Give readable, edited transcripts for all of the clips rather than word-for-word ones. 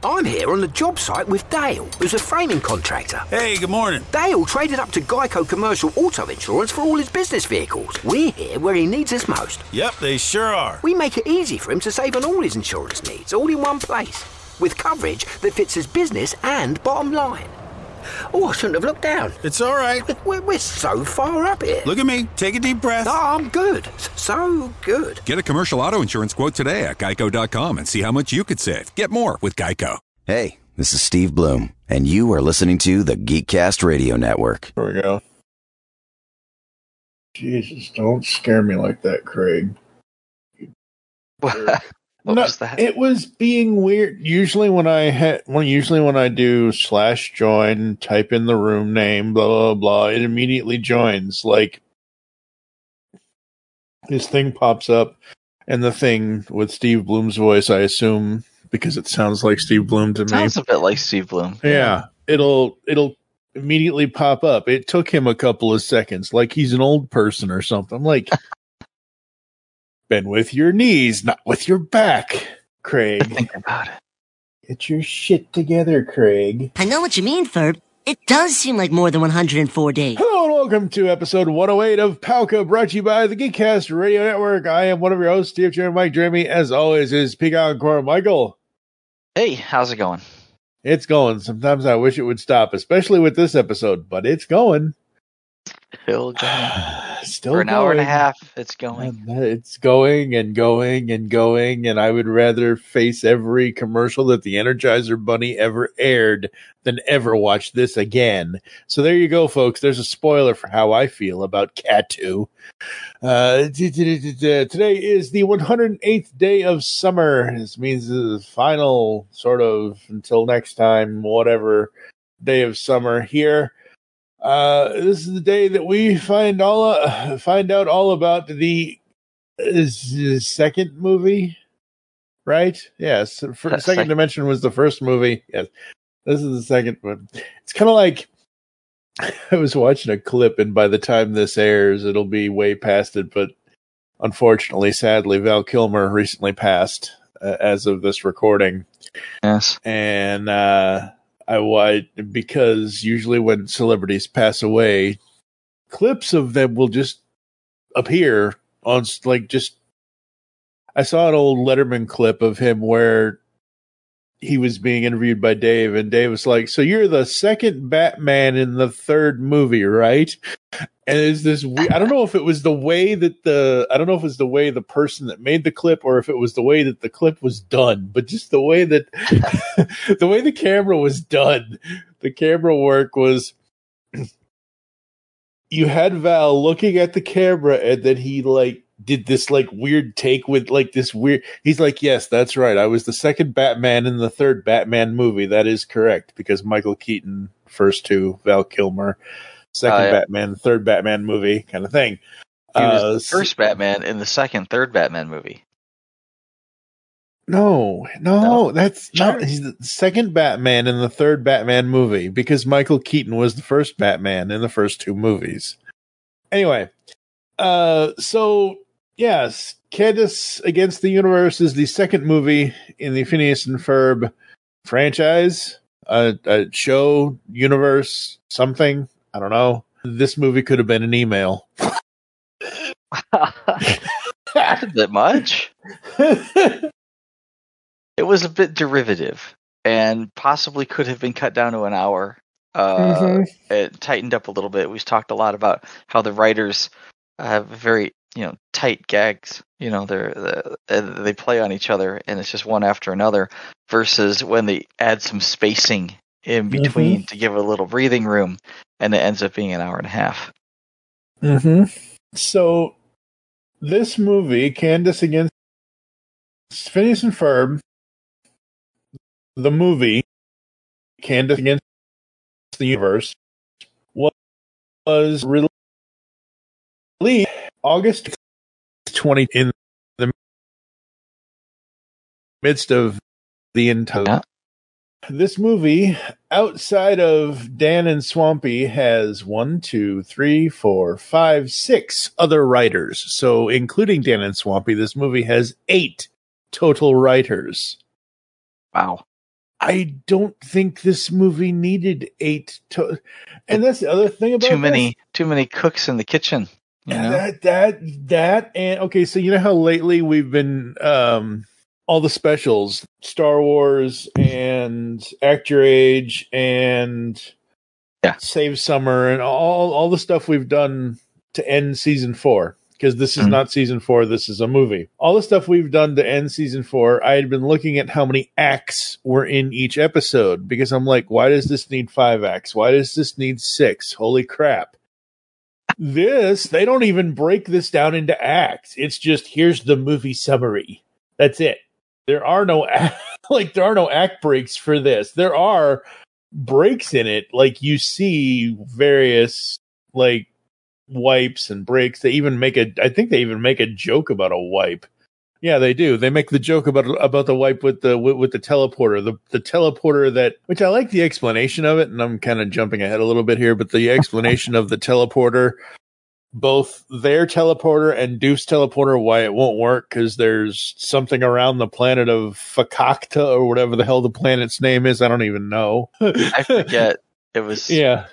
I'm here on the job site with Dale, who's a framing contractor. Hey, good morning. Dale traded up to Geico Commercial Auto Insurance for all his business vehicles. We're here where he needs us most. Yep, they sure are. We make it easy for him to save on all his insurance needs, all in one place, with coverage that fits his business and bottom line. Oh, I shouldn't have looked down. It's all right. We're so far up here. Look at me. Take a deep breath. Oh, I'm good. So good. Get a commercial auto insurance quote today at geico.com and see how much you could save. Get more with Geico. Hey, this is Steve Bloom, and you are listening to the Geekcast Radio Network. There we go. Jesus, don't scare me like that, Craig. What was that? It was being weird. Usually when I do /join, type in the room name, blah blah blah, it immediately joins. Like this thing pops up, and the thing with Steve Bloom's voice, I assume, because it sounds like Steve Bloom to me. Sounds a bit like Steve Bloom. Yeah, it'll immediately pop up. It took him a couple of seconds, like he's an old person or something. I'm like, bend with your knees, not with your back, Craig. Think about it. Get your shit together, Craig. I know what you mean, Ferb. It does seem like more than 104 days. Hello and welcome to episode 108 of Palca, brought to you by the Geekcast Radio Network. I am one of your hosts, Steve Chairman Mike Jeremy. As always, is Peacock Core Michael. Hey, how's it going? It's going. Sometimes I wish it would stop, especially with this episode, but it's going. Still going. Still For an going. hour and a half, it's going. It's going and going and going, and I would rather face every commercial that the Energizer Bunny ever aired than ever watch this again. So there you go, folks. There's a spoiler for how I feel about Cat 2. Today is the 108th day of summer. This means the final, sort of, until next time, whatever, day of summer here. This is the day that we find out all about the second movie, right? Yes, Second Dimension was the first movie. Yes, this is the second one. It's kind of like I was watching a clip, and by the time this airs, it'll be way past it. But unfortunately, sadly, Val Kilmer recently passed as of this recording. Yes, and because usually when celebrities pass away, clips of them will just appear on, like, just, I saw an old Letterman clip of him where he was being interviewed by Dave, and Dave was like, so you're the second Batman in the third movie, right? And it's this, I don't know if it was the way that the person that made the clip, or if it was the way that the clip was done, but just the way that, the way the camera was done, the camera work was, you had Val looking at the camera, and then he, like, did this, like, weird take with, like, this weird, he's like, yes, that's right, I was the second Batman in the third Batman movie. That is correct, because Michael Keaton, first two, Val Kilmer, second Batman, third Batman movie, kind of thing. He was the first Batman in the third Batman movie. No, that's not. He's the second Batman in the third Batman movie, because Michael Keaton was the first Batman in the first two movies. Anyway, so yes, Candace Against the Universe is the second movie in the Phineas and Ferb franchise, a show, universe, something. I don't know. This movie could have been an email. That's a bit much. It was a bit derivative, and possibly could have been cut down to an hour. It tightened up a little bit. We've talked a lot about how the writers have very, tight gags. They play on each other, and it's just one after another. Versus when they add some spacing in between to give it a little breathing room, and it ends up being an hour and a half. So this movie, Candace Against Phineas and Ferb, the movie Candace Against the Universe, was released August 20 in the midst of the entire. Yeah. This movie, outside of Dan and Swampy, has 6 other writers. So, including Dan and Swampy, this movie has 8 total writers. Wow. I don't think this movie needed 8 to, and that's the other thing about too many cooks in the kitchen. You know? That and okay, so you know how lately we've been all the specials, Star Wars and Act Your Age and Save Summer and all the stuff we've done to end season 4. Because this is not season 4, this is a movie. All the stuff we've done to end season 4, I had been looking at how many acts were in each episode. Because I'm like, why does this need 5 acts? Why does this need 6? Holy crap. They don't even break this down into acts. It's just, here's the movie summary. That's it. There are no act breaks for this. There are breaks in it. Like, you see various, like, wipes and breaks. I think they even make a joke about a wipe. Yeah, they do. They make the joke about the wipe with the teleporter. The teleporter that, which I like the explanation of it, and I'm kind of jumping ahead a little bit here, but the explanation of the teleporter, both their teleporter and Doof's teleporter, why it won't work, because there's something around the planet of Fakakta, or whatever the hell the planet's name is. I don't even know. I forget. It was yeah.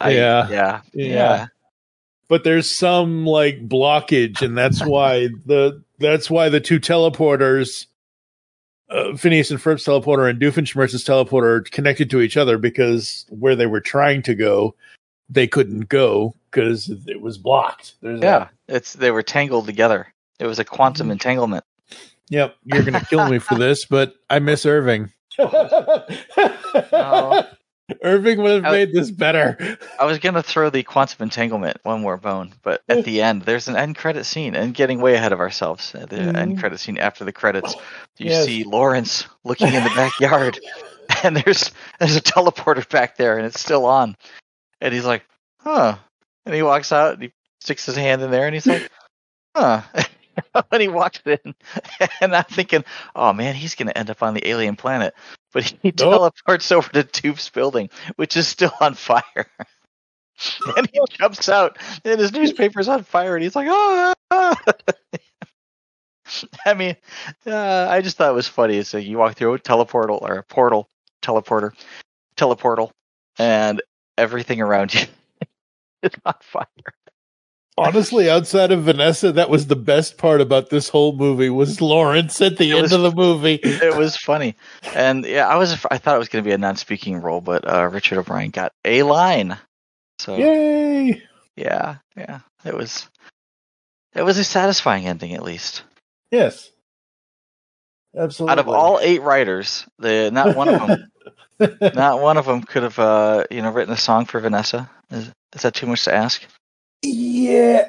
But there's some like blockage, and that's why the 2 teleporters, Phineas and Ferb's teleporter and Doofenshmirtz's teleporter, are connected to each other, because where they were trying to go, they couldn't go because it was blocked. They were tangled together. It was a quantum entanglement. Yep, you're gonna kill me for this, but I miss Irving. Irving would have made this better. I was going to throw the quantum entanglement one more bone, but at the end, there's an end credit scene, and getting way ahead of ourselves. At the end credit scene after the credits, you see Lawrence looking in the backyard, and there's a teleporter back there, and it's still on. And he's like, huh. And he walks out, and he sticks his hand in there, and he's like, huh. And he walks in, and I'm thinking, oh man, he's going to end up on the alien planet. But he teleports over to Doof's building, which is still on fire. And he jumps out, and his newspaper's on fire, and he's like, ah! I mean, I just thought it was funny. So you walk through a teleportal, and everything around you is on fire. Honestly, outside of Vanessa, that was the best part about this whole movie, was Lawrence at the end of the movie. It was funny. And yeah, I thought it was going to be a non-speaking role, but Richard O'Brien got a line. So yay! Yeah. It was a satisfying ending, at least. Yes. Absolutely. Out of all 8 writers, not one of them could have written a song for Vanessa. Is that too much to ask? Yeah.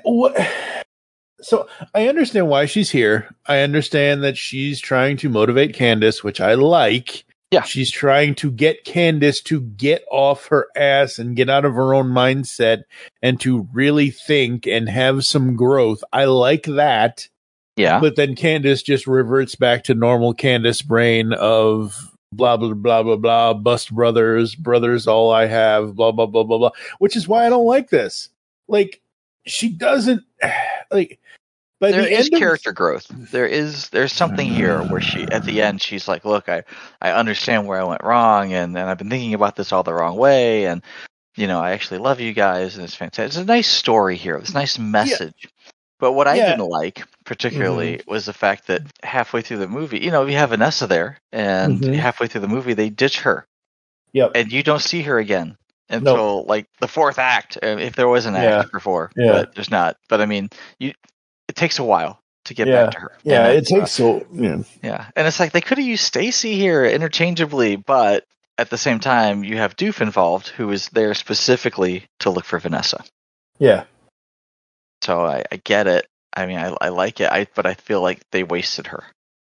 So I understand why she's here. I understand that she's trying to motivate Candace, which I like. Yeah. She's trying to get Candace to get off her ass and get out of her own mindset and to really think and have some growth. I like that. Yeah. But then Candace just reverts back to normal Candace brain of blah, blah, blah, blah, blah, bust brothers, all I have, blah, blah, blah, blah, blah, which is why I don't like this. Like, she doesn't like. By there the is end character growth. There's something here where she, at the end, she's like, look, I understand where I went wrong, and I've been thinking about this all the wrong way, and I actually love you guys, and it's fantastic. It's a nice story here. It's a nice message. Yeah. But what I didn't like particularly was the fact that halfway through the movie, you have Vanessa there, and halfway through the movie they ditch her. Yep. And you don't see her again until like the 4th act, if there was an act before. Yeah. But there's not. But I mean, it takes a while to get back to her. Yeah, it takes so. Yeah, and it's like they could have used Stacy here interchangeably, but at the same time, you have Doof involved, who is there specifically to look for Vanessa. Yeah. So I get it. I mean, I like it, but I feel like they wasted her.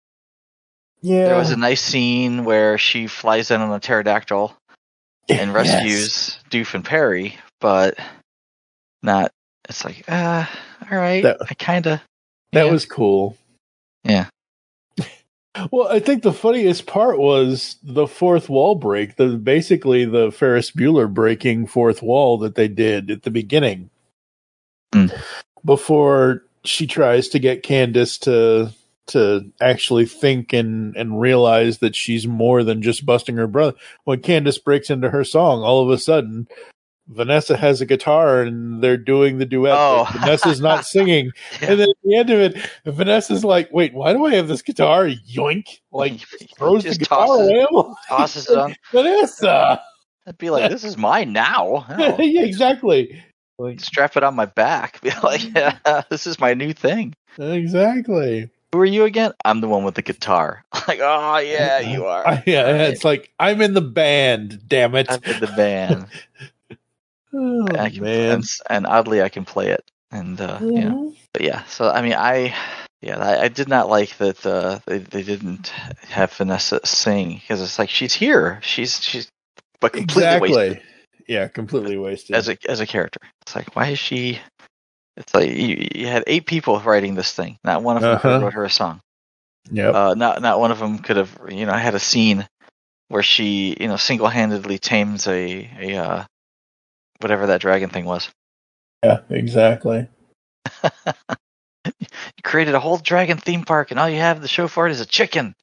Yeah. There was a nice scene where she flies in on a pterodactyl and rescues Doof and Perry, but not. It's like, all right. I kind of. That was cool. Yeah. Well, I think the funniest part was the fourth wall break. Basically the Ferris Bueller breaking fourth wall that they did at the beginning. Before she tries to get Candace to to actually think and realize that she's more than just busting her brother. When Candace breaks into her song, all of a sudden, Vanessa has a guitar and they're doing the duet. Oh. Vanessa's not singing. Yeah. And then at the end of it, Vanessa's like, wait, why do I have this guitar? Yoink. Like, throws the Just guitar away. tosses it on. Vanessa! I'd be like, this is mine now. Oh, Yeah, exactly. Like, strap it on my back. Be like, yeah, this is my new thing. exactly. Who are you again? I'm the one with the guitar. Like, oh, yeah, you are. Yeah, it's like, I'm in the band, damn it. I'm in the band. Oh, I can, man. and oddly, I can play it. And, but yeah, so, I mean, I did not like that they didn't have Vanessa sing, because it's like, she's here. She's but completely wasted. Yeah, completely wasted. As a character. It's like, why is she... It's like you had 8 people writing this thing. Not one of them could have wrote her a song. Yep. Not one of them could have, had a scene where she, single-handedly tames a whatever that dragon thing was. Yeah, exactly. You created a whole dragon theme park, and all you have to show for it is a chicken.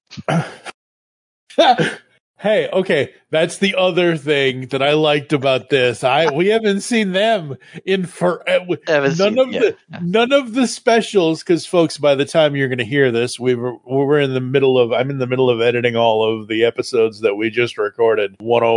Hey, okay, that's the other thing that I liked about this. We haven't seen them in forever. None of the specials, because folks, by the time you're going to hear this, I'm in the middle of editing all of the episodes that we just recorded,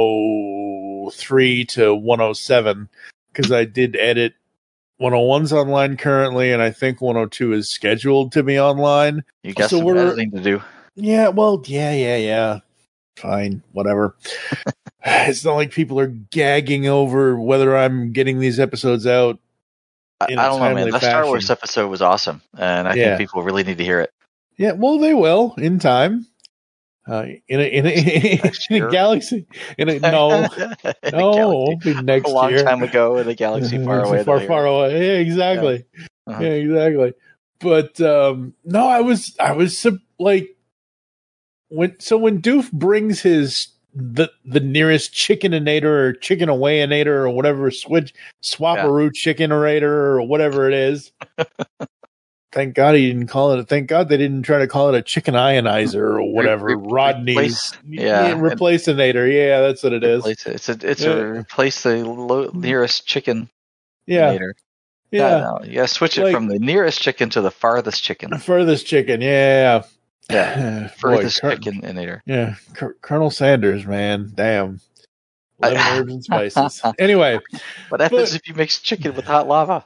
103 to 107, because I did edit 101's online currently, and I think 102 is scheduled to be online. You got some editing to do. Yeah, well, yeah. Fine, whatever. It's not like people are gagging over whether I'm getting these episodes out. I don't know, man. That Star Wars episode was awesome, and I think people really need to hear it. Yeah, well, they will in time. In a galaxy. No, it'll be next year. A long time ago in a galaxy far away. Far away. Yeah, exactly. Yeah, yeah, exactly. But no, I was like. When Doof brings the nearest chickeninator or chicken awayinator or whatever swapperoo chickenorator or whatever it is, thank God he didn't call it. Thank God they didn't try to call it a chicken ionizer or whatever. Rodney's replacinator. Yeah, that's what it is. It's a replace the nearest chicken. Yeah. Yeah. No. You gotta switch it from the nearest chicken to the farthest chicken. The furthest chicken. Yeah. Yeah, furthest chicken-inator. Yeah, Colonel Sanders, man, damn. 11 herbs and spices. Anyway, what happens if you mix chicken with hot lava?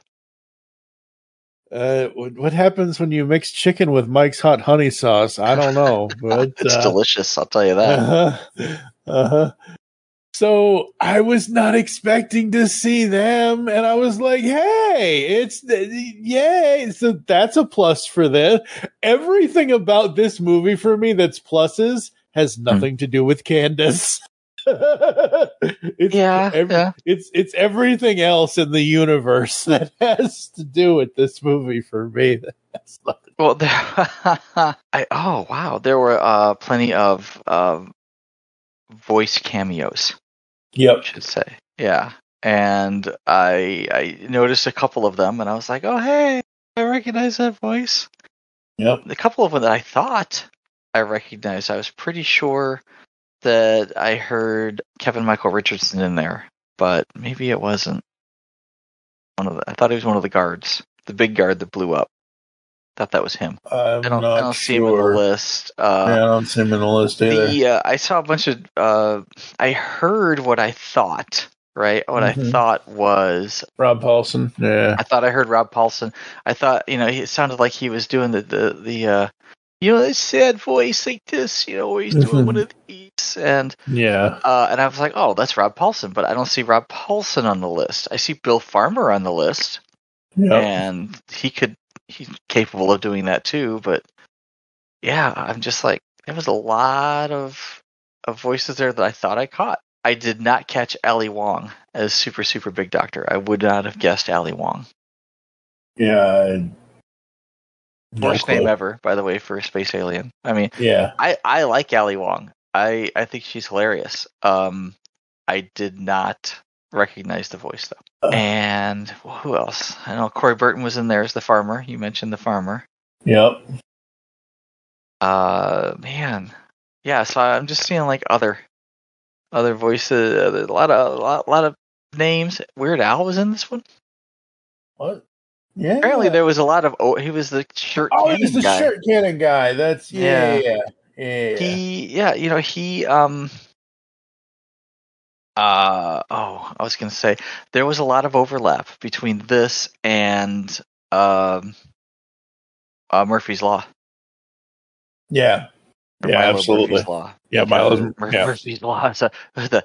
What happens when you mix chicken with Mike's hot honey sauce? I don't know, but it's delicious. I'll tell you that. So I was not expecting to see them, and I was like, "Hey, yay!" So that's a plus for this. Everything about this movie for me that's pluses has nothing to do with Candace. It's everything else in the universe that has to do with this movie for me. That's nothing. Well, there were plenty of voice cameos. Yep. I should say. Yeah. And I noticed a couple of them, and I was like, oh, hey, I recognize that voice. Yep. A couple of them that I thought I recognized, I was pretty sure that I heard Kevin Michael Richardson in there, but maybe it wasn't I thought he was one of the guards, the big guard that blew up. Thought that was him. I don't see him in the list. I don't see him in the list either. I saw a bunch of. I heard what I thought. Right, what I thought was Rob Paulson. Yeah, I thought I heard Rob Paulson. I thought it sounded like he was doing the sad voice like this. Where he's doing one of these, and and I was like, oh, that's Rob Paulson, but I don't see Rob Paulson on the list. I see Bill Farmer on the list, and he's capable of doing that too, but yeah, I'm just like, there was a lot of voices there that I thought I caught. I did not catch Ali Wong as Super Super Big Doctor. I would not have guessed Ali Wong. Yeah. Worst name ever, by the way, for a space alien. I mean, I like Ali Wong. I think she's hilarious. I did not recognize the voice though. And who else? I know Corey Burton was in there as the farmer. You mentioned the farmer. Yep. Man, yeah. So I'm just seeing like other voices, a lot of names. Weird Al was in this one. What? Yeah. Apparently, there was a lot of. He was the shirt. Oh, cannon he's the guy. shirt cannon guy. That's yeah. I was gonna say there was a lot of overlap between this and Murphy's Law. Yeah. Or Yeah, Milo absolutely. Murphy's Law. Yeah, Milo's Murphy's Law. So the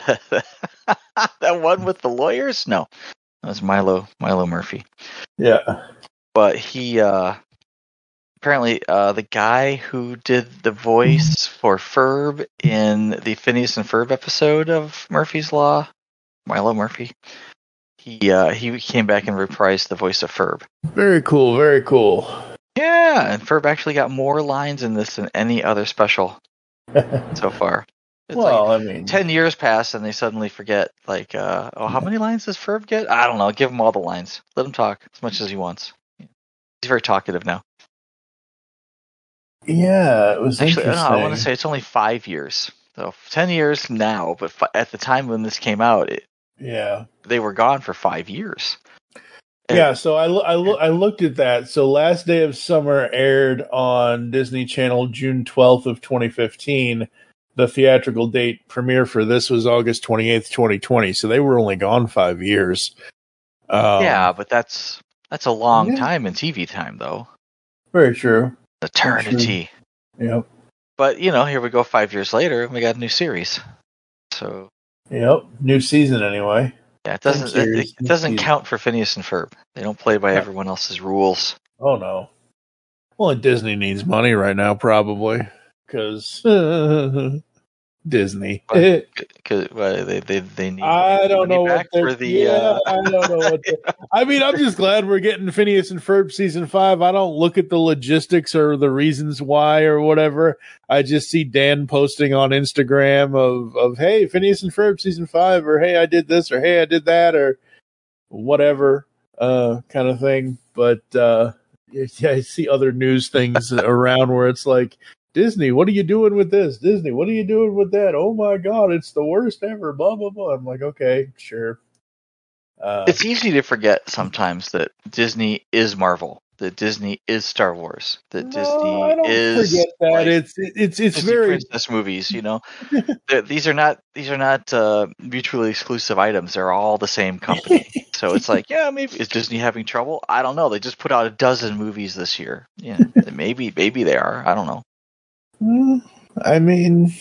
that one with the lawyers? No, that was Milo Murphy. Yeah. But he apparently the guy who did the voice for Ferb in the Phineas and Ferb episode of Murphy's Law, Milo Murphy, he came back and reprised the voice of Ferb. Very cool. Very cool. Yeah, and Ferb actually got more lines in this than any other special so far. It's Well, like I mean, 10 years pass and they suddenly forget, like, how many lines does Ferb get? I don't know. Give him all the lines. Let him talk as much as he wants. He's very talkative now. yeah, it was Actually, interesting. I want to say it's only 5 years. So 10 years now, but at the time when this came out, Yeah. they were gone for 5 years. Yeah, so I looked at that. So Last Day of Summer aired on Disney Channel June 12th of 2015. The theatrical date premiere for this was August 28th, 2020. So they were only gone 5 years. Yeah, but that's a long yeah. time in TV time, though. Very true. Eternity. Yep. But, here we go 5 years later, and we got a new series. So, Yep. New season anyway. yeah, it Same doesn't series, it new doesn't season. count for Phineas and Ferb. They don't play by Yeah. everyone else's rules. Oh no. Well, Disney needs money right now, probably, because Disney. But, they need I don't money know what back for the. I don't know what. I mean, I'm just glad we're getting Phineas and Ferb season 5. I don't look at the logistics or the reasons why or whatever. I just see Dan posting on Instagram of hey, Phineas and Ferb season 5, or hey, I did this, or hey, I did that, or whatever kind of thing. But yeah, I see other news things around where it's like, Disney, what are you doing with this? Disney, what are you doing with that? Oh my God, it's the worst ever. Blah blah blah. I'm like, okay, sure. It's easy to forget sometimes that Disney is Marvel, that Disney is Star Wars, that Disney I don't is forget that. like, It's Disney very princess movies. These are not mutually exclusive items. They're all the same company. So it's like, yeah, maybe is Disney having trouble? I don't know. They just put out a dozen movies this year. Yeah, maybe they are. I don't know. I mean,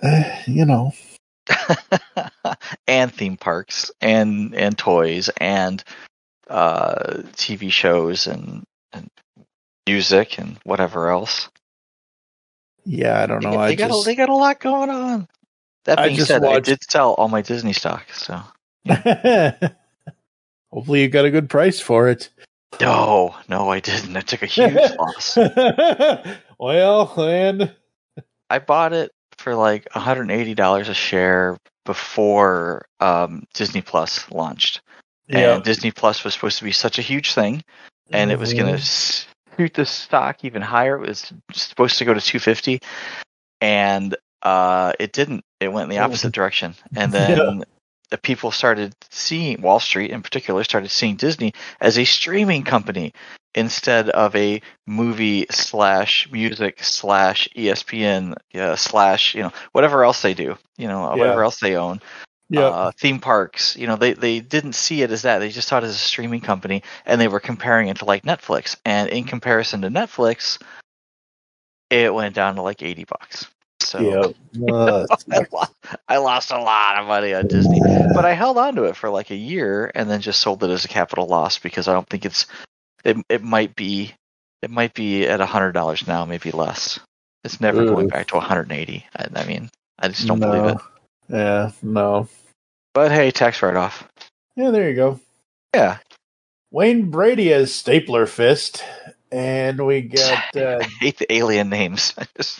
And theme parks and toys and TV shows and music and whatever else. Yeah, I don't know. They got a lot going on. That being said, I did sell all my Disney stock, so hopefully you got a good price for it. No, I didn't. I took a huge loss. Well, and I bought it for like $180 a share before Disney Plus launched. yeah, And Disney Plus was supposed to be such a huge thing, and it was going to shoot the stock even higher. It was supposed to go to $250, and it didn't. It went in the opposite direction. And then the people started seeing, Wall Street in particular, started seeing Disney as a streaming company instead of a movie / music / ESPN / whatever else they do, whatever else they own. Theme parks, they didn't see it as that. They just saw it as a streaming company, and they were comparing it to like Netflix. And in comparison to Netflix, it went down to like $80. So I lost a lot of money on Disney, but I held on to it for like a year and then just sold it as a capital loss because I don't think it might be at $100 now, maybe less. It's never going back to 180. I mean, I just don't believe it. Yeah, no. But hey, tax write-off. Yeah, there you go. Yeah. Wayne Brady as Stapler Fist, and we got I hate the alien names.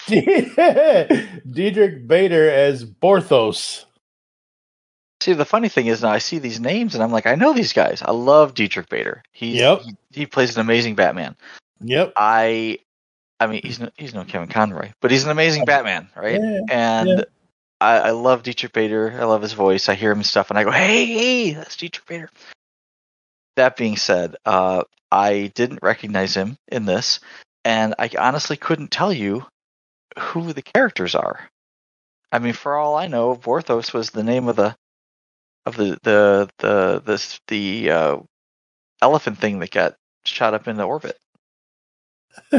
Diedrich Bader as Borthos. See, the funny thing is now I see these names and I'm like, I know these guys. I love Diedrich Bader. He plays an amazing Batman. Yep. I I mean, he's no Kevin Conroy, but he's an amazing Batman, right? Yeah, And yeah. I love Dietrich Bader. I love his voice. I hear him and stuff, and I go, hey, that's Dietrich Bader. That being said, I didn't recognize him in this, and I honestly couldn't tell you who the characters are. I mean, for all I know, Borthos was the name of the elephant thing that got shot up into orbit. I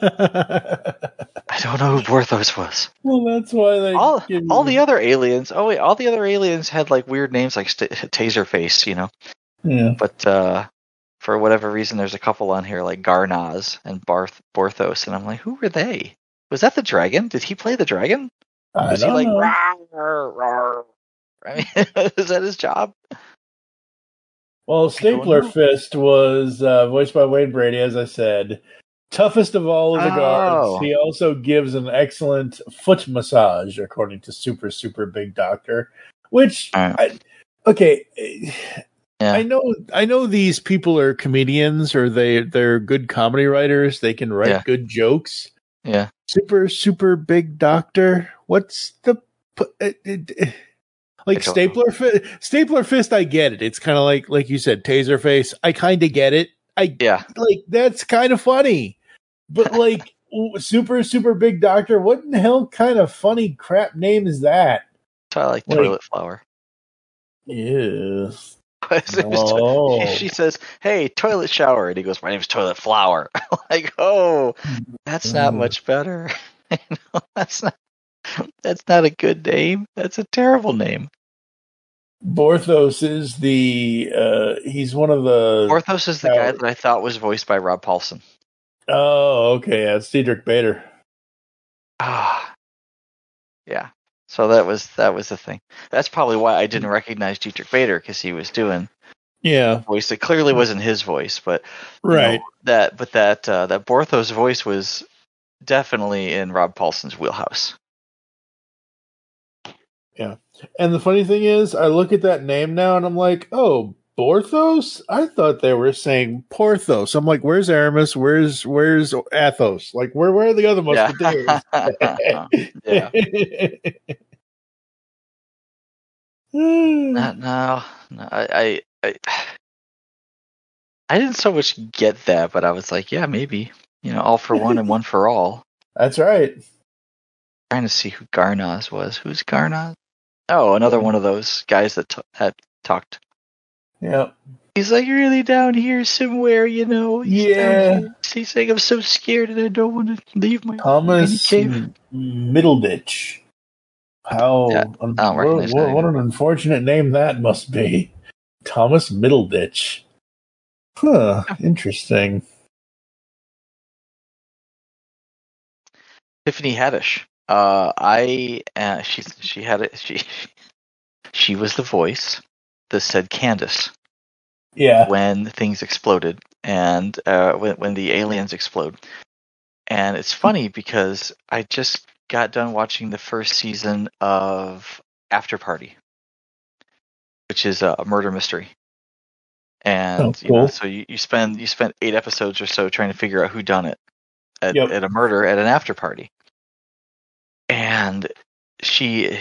don't know who Borthos was. Well, that's why they all the other aliens. Oh wait, all the other aliens had like weird names like Taserface, you know. Yeah. But for whatever reason, there's a couple on here like Garnaz and Borthos, and I'm like, who were they? Was that the dragon? Did he play the dragon? Was he like, rawr, rawr? I mean, is that his job? Well, Stapler Fist was voiced by Wayne Brady, as I said. Toughest of all of the guards. He also gives an excellent foot massage, according to Super Big Doctor. Which, okay, I know these people are comedians or they're good comedy writers. They can write good jokes. Yeah. Super Big Doctor. What's the like Stapler Fist? Stapler Fist, I get it. It's kind of like you said, Taserface. I kind of get it. Like that's kind of funny. But like super Big Doctor, what in the hell kind of funny crap name is that? I like Toilet Flower. Yes. She says, "Hey, toilet shower," and he goes, "My name's Toilet Flower." Like, oh, that's not much better. That's not a good name. That's a terrible name. Borthos is he's one of the. Borthos is the guy that I thought was voiced by Rob Paulson. Oh, okay. That's Dietrich Bader. Yeah. So that was the thing. That's probably why I didn't recognize Dietrich Bader, because he was doing a voice that clearly wasn't his voice, but right. That Borthos voice was definitely in Rob Paulson's wheelhouse. Yeah. And the funny thing is, I look at that name now and I'm like, oh, Borthos? I thought they were saying Porthos. I'm like, where's Aramis? Where's Athos? Like, where are the other Musketeers? Yeah. No. I didn't so much get that, but I was like, yeah, maybe. All for one and one for all. That's right. Trying to see who Garnaz was. Who's Garnaz? Oh, another one of those guys that talked. Yeah. He's like really down here somewhere, Yeah. He's saying, I'm so scared and I don't want to leave my Thomas cave. Middleditch. What an unfortunate name that must be. Thomas Middleditch. Huh. Interesting. Tiffany Haddish. She was the voice that said Candace. Yeah. When things exploded and when the aliens explode. And it's funny because I just got done watching the first season of After Party, which is a murder mystery. And cool. So you spend 8 episodes or so trying to figure out who done it at a murder at an after party. And she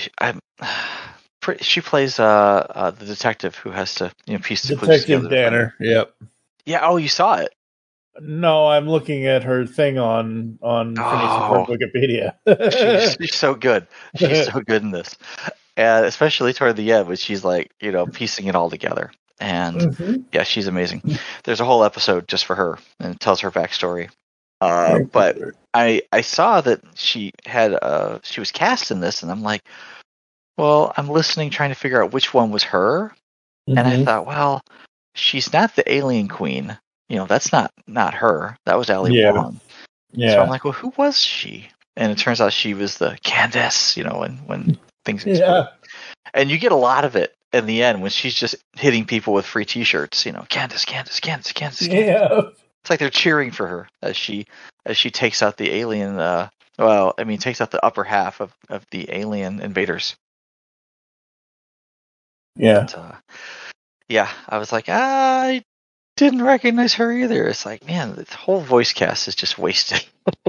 plays the detective who has to piece the clues together. Detective Danner. Yep. Yeah. Oh, you saw it. No, I'm looking at her thing on Wikipedia. She's so good. She's so good in this, and especially toward the end when she's like, piecing it all together. And yeah, she's amazing. There's a whole episode just for her, and it tells her backstory. But I saw that she was cast in this, and I'm like, well, I'm listening, trying to figure out which one was her, and I thought, well, she's not the alien queen. That's not her. That was Ali Wong. Yeah. So I'm like, well, who was she? And it turns out she was the Candace, when things explode. Yeah. And you get a lot of it in the end when she's just hitting people with free T-shirts. Candace. Yeah. It's like they're cheering for her as she takes out the alien. Takes out the upper half of the alien invaders. Yeah. But, I was like, I Didn't recognize her either. It's like, man, the whole voice cast is just wasted.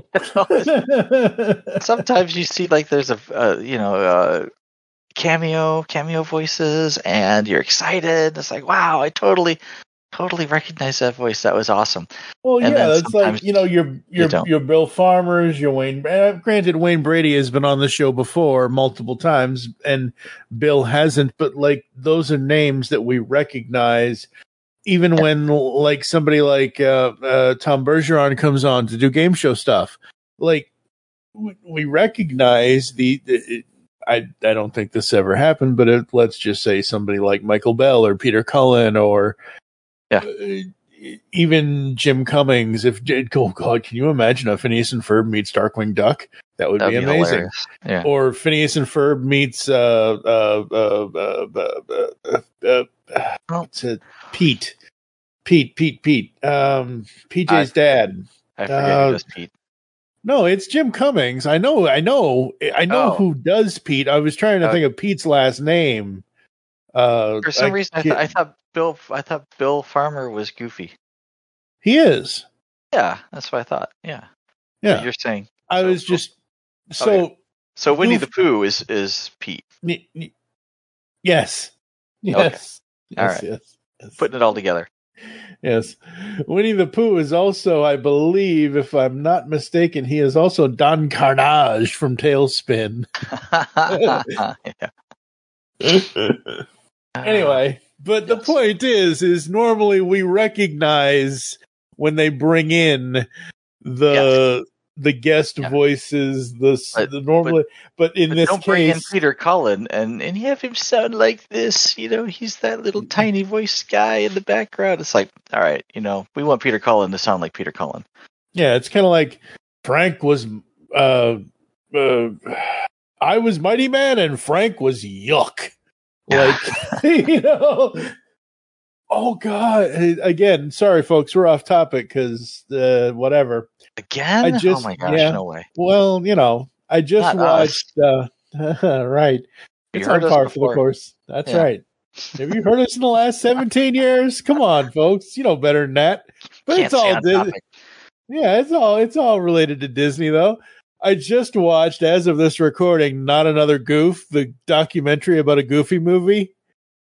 Sometimes you see like there's a cameo voices, and you're excited. It's like, wow, I totally recognize that voice. That was awesome. Well, And yeah, then it's like, your Bill Farmers, your Wayne. Granted, Wayne Brady has been on the show before multiple times, and Bill hasn't. But like, those are names that we recognize, even when like somebody like Tom Bergeron comes on to do game show stuff. Like, we recognize I don't think this ever happened, but let's just say somebody like Michael Bell or Peter Cullen or. Even Jim Cummings. Oh God, can you imagine if Phineas and Ferb meets Darkwing Duck? That'd be amazing. Yeah. Or Phineas and Ferb meets what's it? Pete. PJ's dad. I forget who does Pete. No, it's Jim Cummings. I know who does Pete. I was trying to think of Pete's last name. For some reason, I thought Bill Farmer was Goofy. He is. Yeah, that's what I thought. Yeah. Yeah. What you're saying. So Winnie the Pooh is Pete. Yes. Okay. All right. Yes. Putting it all together. Yes. Winnie the Pooh is also, I believe, if I'm not mistaken, he is also Don Carnage from Tailspin. Yeah. Anyway, but the point is normally we recognize when they bring in the guest voices, but in this don't case, bring in Peter Cullen and have him sound like this. He's that little tiny voice guy in the background. It's like, all right, we want Peter Cullen to sound like Peter Cullen. Yeah, it's kind of like Frank was. I was Mighty Man and Frank was Yuck. Like, oh God! Again, sorry, folks, we're off topic because whatever. Again? Oh my gosh, no way. Well, I just watched. Right, it's on par for the course. That's right. Have you heard us in the last 17 years? Come on, folks, you know better than that. But it's all Disney. Yeah, it's all related to Disney, though. I just watched, as of this recording, Not Another Goof, the documentary about a Goofy movie.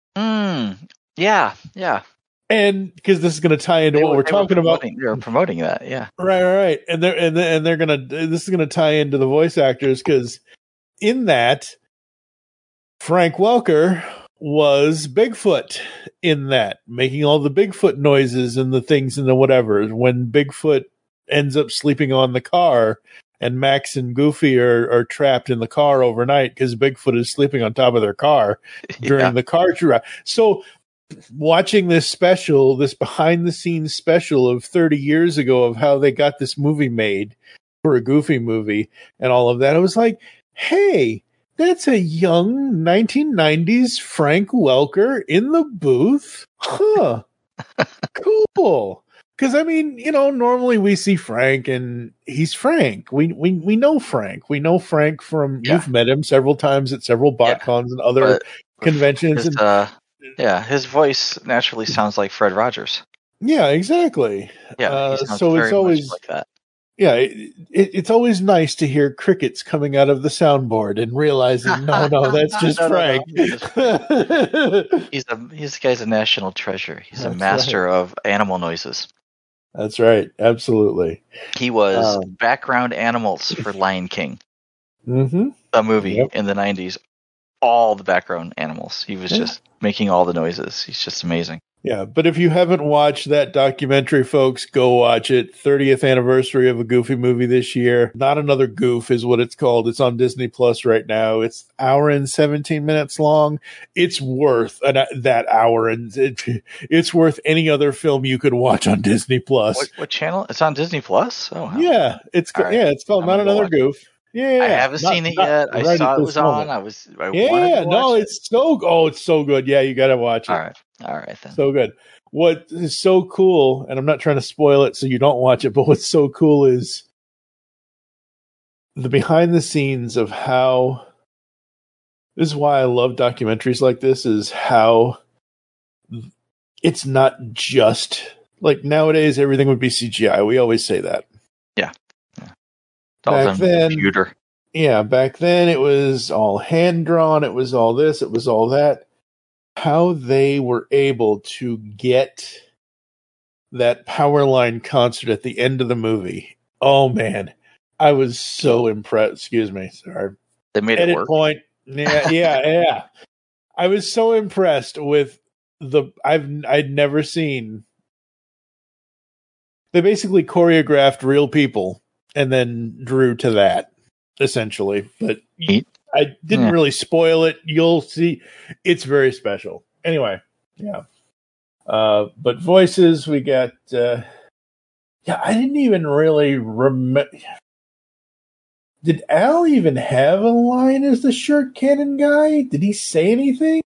Yeah. And because this is going to tie into what we're talking about. They're promoting that, yeah. Right. And they're going to, this is going to tie into the voice actors, because in that, Frank Welker was Bigfoot in that, making all the Bigfoot noises and the things and the whatever. When Bigfoot ends up sleeping on the car, and Max and Goofy are trapped in the car overnight because Bigfoot is sleeping on top of their car during the car ride. So watching this behind the scenes special of 30 years ago of how they got this movie made for a Goofy movie and all of that, I was like, hey, that's a young 1990s Frank Welker in the booth. Huh. Cool. Because, normally we see Frank and he's Frank. We know Frank. We know Frank from, you've met him several times at several BotCons and other conventions. His voice naturally sounds like Fred Rogers. Yeah, exactly. Yeah, so it's always like that. Yeah, it's always nice to hear crickets coming out of the soundboard and realizing, no, that's just Frank. No. This guy's a national treasure. He's a master of animal noises. That's right. Absolutely. He was background animals for Lion King. Mm-hmm. A movie in the 90s. All the background animals. He was just making all the noises. He's just amazing. Yeah, but if you haven't watched that documentary, folks, go watch it. 30th anniversary of a Goofy movie this year. Not Another Goof is what it's called. It's on Disney Plus right now. It's an hour and 17 minutes long. It's worth that hour, and it's worth any other film you could watch on Disney Plus. What channel? It's on Disney Plus? Oh, yeah. It's called Not Another Goof. Yeah, I haven't seen it yet. I saw it was on. It's so good. Yeah, you got to watch it. All right then. So good. What is so cool, and I'm not trying to spoil it so you don't watch it, but what's so cool is the behind the scenes of how. This is why I love documentaries like this. Is how it's not just Like nowadays, everything would be CGI. We always say that. Yeah. It's all Back done with then- computer. Yeah, back then it was all hand drawn. It was all this. It was all that. How they were able to get that Powerline concert at the end of the movie. Oh man, I was so impressed. Excuse me, sorry. They made it Edit work. point. Yeah. I was so impressed with I'd never seen. They basically choreographed real people and then drew to that, essentially. But Neat. I didn't Yeah. really spoil it. You'll see. It's very special. Anyway, yeah. But voices, we got. I didn't even really remember. Did Al even have a line as the shirt cannon guy? Did he say anything?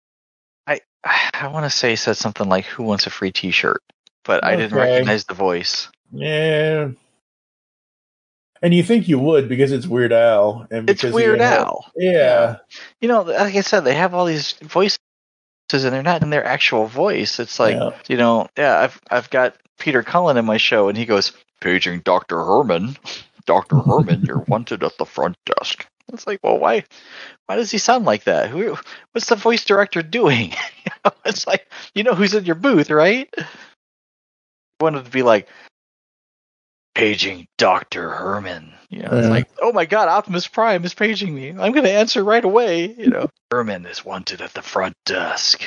I want to say he said something like, "Who wants a free T-shirt?" But I didn't Okay. recognize the voice. Yeah. And you think you would because it's Weird Al. And It's because Weird Al. Yeah. You know, like I said, they have all these voices, and they're not in their actual voice. It's like, I've got Peter Cullen in my show, and he goes, "Paging Dr. Herman. Dr. Herman, you're wanted at the front desk." It's like, well, why does he sound like that? What's the voice director doing? It's like, who's in your booth, right? I wanted to be like, "Paging Dr. Herman." It's like, oh my God, Optimus Prime is paging me. I'm going to answer right away. Herman is wanted at the front desk.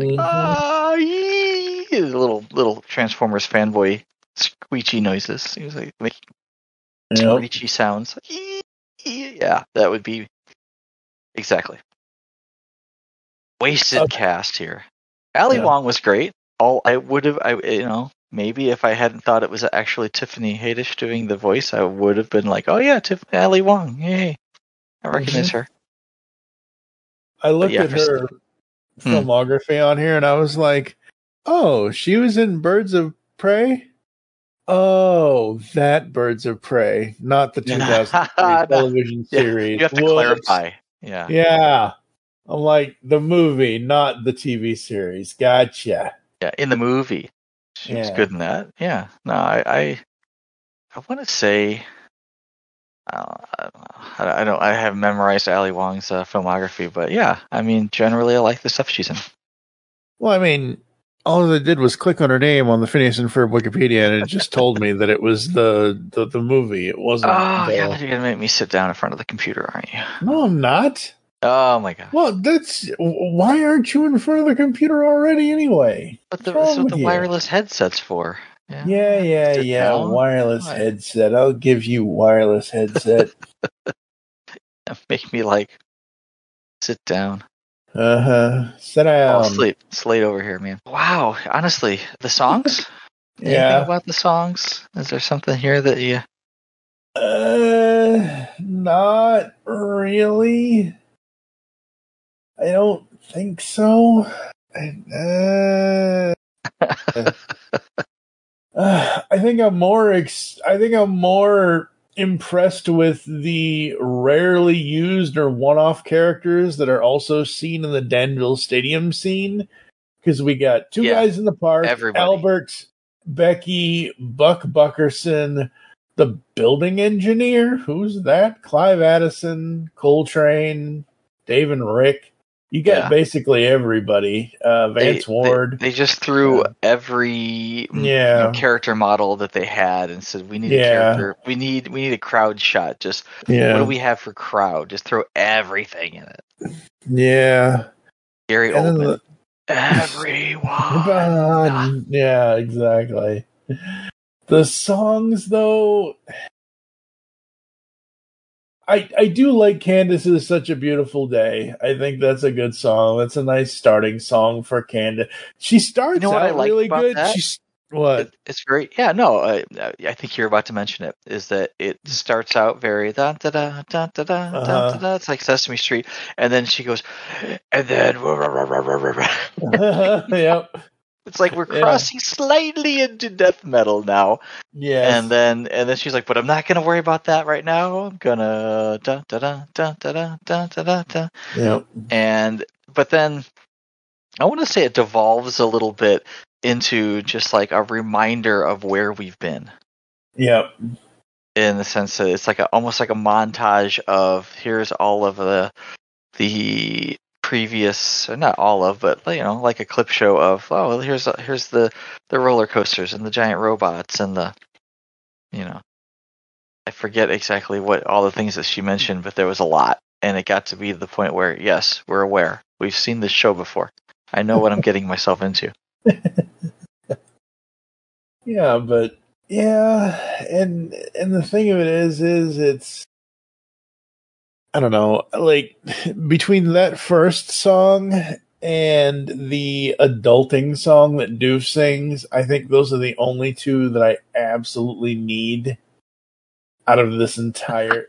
Yee! Little Transformers fanboy squeechy noises. He was like making screechy sounds. Yee! Yeah, that would be exactly. Wasted cast here. Ali Wong was great. I would have, maybe if I hadn't thought it was actually Tiffany Haddish doing the voice, I would have been like, oh yeah, Ali Wong, yay. I recognize her. I looked at her filmography on here and I was like, oh, she was in Birds of Prey? Oh, that Birds of Prey, not the 2003 television series. You have to clarify. Yeah. Yeah. I'm like, the movie, not the TV series. Gotcha. Yeah, in the movie. She was good in that. Yeah. No, I want to say, I haven't memorized Ali Wong's filmography, but yeah, I mean, generally I like the stuff she's in. Well, I mean, all I did was click on her name on the Phineas and Ferb Wikipedia, and it just told me that it was the movie. It wasn't. Oh, yeah, but you're going to make me sit down in front of the computer, aren't you? No, I'm not. Oh, my God. Well, why aren't you in front of the computer already anyway? That's what the wireless headset's for. Yeah. Wireless headset. I'll give you wireless headset. Make me, sit down. Sit down. I'll sleep. It's late over here, man. Wow. Honestly, the songs? Yeah. Anything about the songs? Is there something here that you... Not really. I don't think so. I think I'm more impressed with the rarely used or one-off characters that are also seen in the Danville Stadium scene. Because we got two guys in the park, everybody. Albert, Becky, Buck Buckerson, the building engineer. Who's that? Clive Addison, Coltrane, Dave and Rick. You got basically everybody. Vance Ward. They just threw every character model that they had and said, "We need a character. We need a crowd shot. Just what do we have for crowd? Just throw everything in it." Yeah. Gary Oldman. Everyone. Yeah, exactly. The songs, though. I do like Candace Is Such a Beautiful Day. I think that's a good song. That's a nice starting song for Candace. She starts out really good. What? It's very I think you're about to mention it. Is that it starts out very da da da da da da da da. It's like Sesame Street, and then she goes, and then yep. It's like we're crossing slightly into death metal now. Yeah. And then she's like, but I'm not gonna worry about that right now. I'm gonna da da da da da da da da da. Yep. But then I want to say it devolves a little bit into just like a reminder of where we've been. Yep. In the sense that it's like almost like a montage of here's all of the previous, not all of, but like a clip show of here's the roller coasters and the giant robots and the I forget exactly what all the things that she mentioned, but there was a lot, and it got to be the point where yes, we're aware, we've seen this show before. I know what I'm getting myself into. Yeah, but yeah, and the thing of it is it's, I don't know, like between that first song and the adulting song that Doof sings, I think those are the only two that I absolutely need out of this entire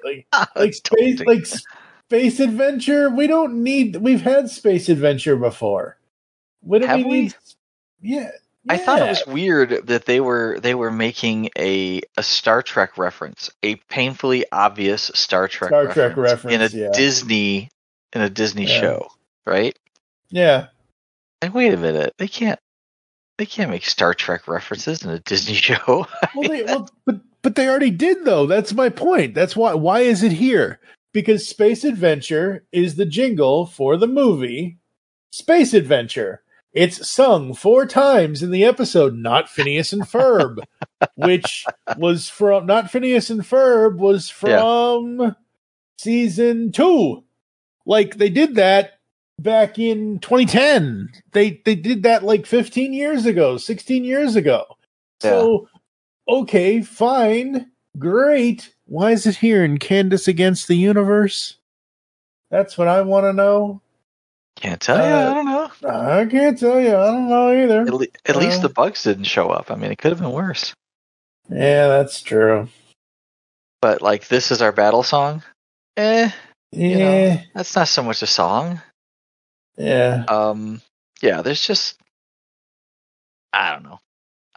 Space Adventure. We've had Space Adventure before. What do we need? Yeah. I thought it was weird that they were making a Star Trek reference, a painfully obvious Star Trek reference in a Disney show, right? Yeah. And wait a minute, they can't make Star Trek references in a Disney show. But they already did, though. That's my point. That's why. Why is it here? Because Space Adventure is the jingle for the movie Space Adventure. It's sung 4 times in the episode Not Phineas and Ferb, which was from Not Phineas and Ferb was from season 2. Like they did that back in 2010. They did that like 15 years ago, 16 years ago. So, okay, fine, great. Why is it here in Candace Against the Universe? That's what I want to know. Can't tell you. I don't know. I can't tell you. I don't know either. At least the bugs didn't show up. I mean, it could have been worse. Yeah, that's true. But like, this is our battle song. That's not so much a song. Yeah. Yeah. There's just, I don't know.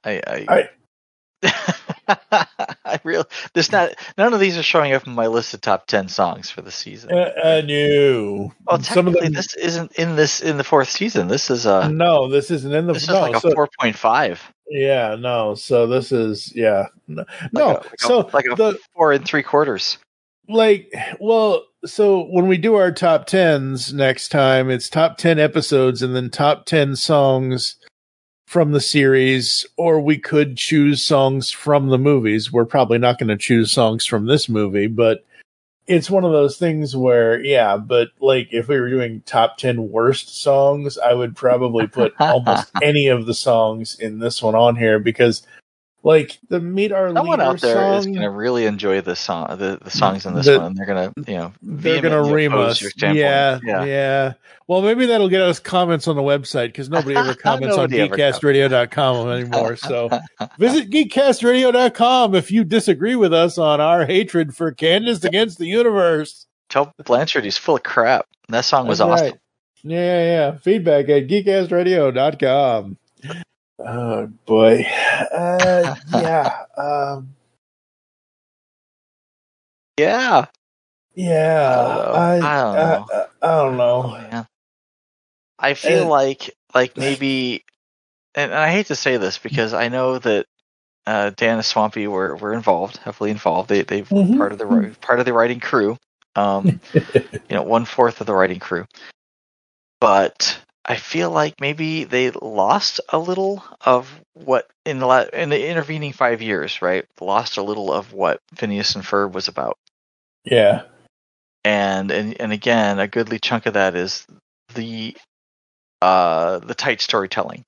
There's not. None of these are showing up in my list of top 10 songs for the season. No. Well, technically, this isn't in the 4th season. This is no. This isn't in the. This is like a 4.5. Yeah. No. So this is no. Like a 4 3/4. Like, well, so when we do our top 10s next time, it's top 10 episodes and then top 10 songs from the series, or we could choose songs from the movies. We're probably not going to choose songs from this movie, but it's one of those things where, but like if we were doing top 10 worst songs, I would probably put almost any of the songs in this one on here because like the Meet Our Someone Leader out there song, is going to really enjoy the song, the songs in this one. They're going to, they're going to ream us. Yeah. Well, maybe that'll get us comments on the website because nobody ever comments on geekcastradio.com anymore. So visit geekcastradio.com if you disagree with us on our hatred for Candace Against the Universe. Tell Blanchard he's full of crap. That song was awesome. Right. Yeah. Feedback at geekcastradio.com. Oh boy. Yeah. Yeah. I don't know. Oh, man. I feel like maybe, and I hate to say this because I know that Dan and Swampy were involved, heavily involved. They were part of the writing crew. 1/4 of the writing crew. But I feel like maybe they lost a little of what in the intervening 5 years, right? Lost a little of what Phineas and Ferb was about. Yeah. And again, a goodly chunk of that is the tight storytelling.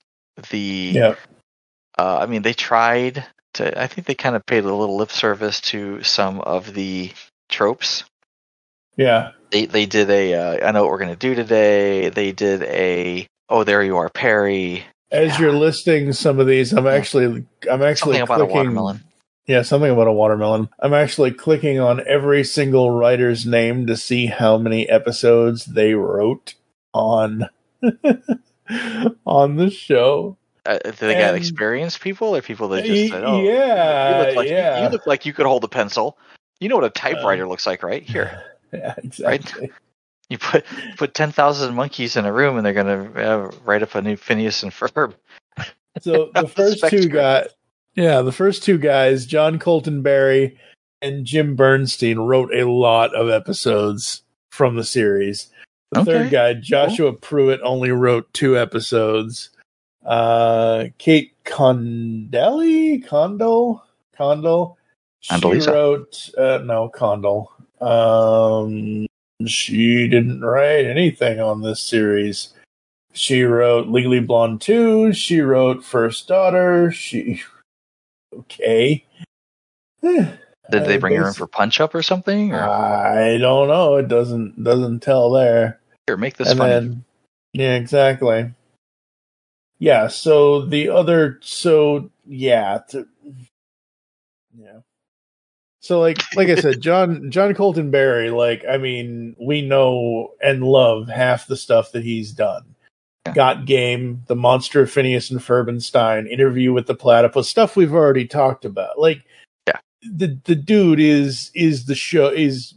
I mean, they tried to. I think they kind of paid a little lip service to some of the tropes. Yeah. They did I know what we're gonna do today. They did oh, there you are, Perry. As you're listing some of these, I'm actually something about clicking, a watermelon. Yeah, something about a watermelon. I'm actually clicking on every single writer's name to see how many episodes they wrote on on the show. Do they got experienced people or people that just said, "Oh, you look like you could hold a pencil. You know what a typewriter looks like, right? Here." Yeah, exactly. Right? You put 10,000 monkeys in a room and they're going to write up a new Phineas and Ferb. So the first two guys, John Colton Berry and Jim Bernstein, wrote a lot of episodes from the series. The third guy, Joshua Pruitt, only wrote 2 episodes. Kate Condell, she wrote Condell. She didn't write anything on this series. She wrote Legally Blonde 2. She wrote First Daughter. Okay. Did they bring her in for Punch Up or something? Or? I don't know. It doesn't tell there. Here, make this funny. Yeah, exactly. Yeah. So yeah. So like I said, John Colton Berry, we know and love half the stuff that he's done. Yeah. Got Game, The Monster of Phineas and Ferbenstein, Interview with the Platypus, stuff we've already talked about. The dude is the show, is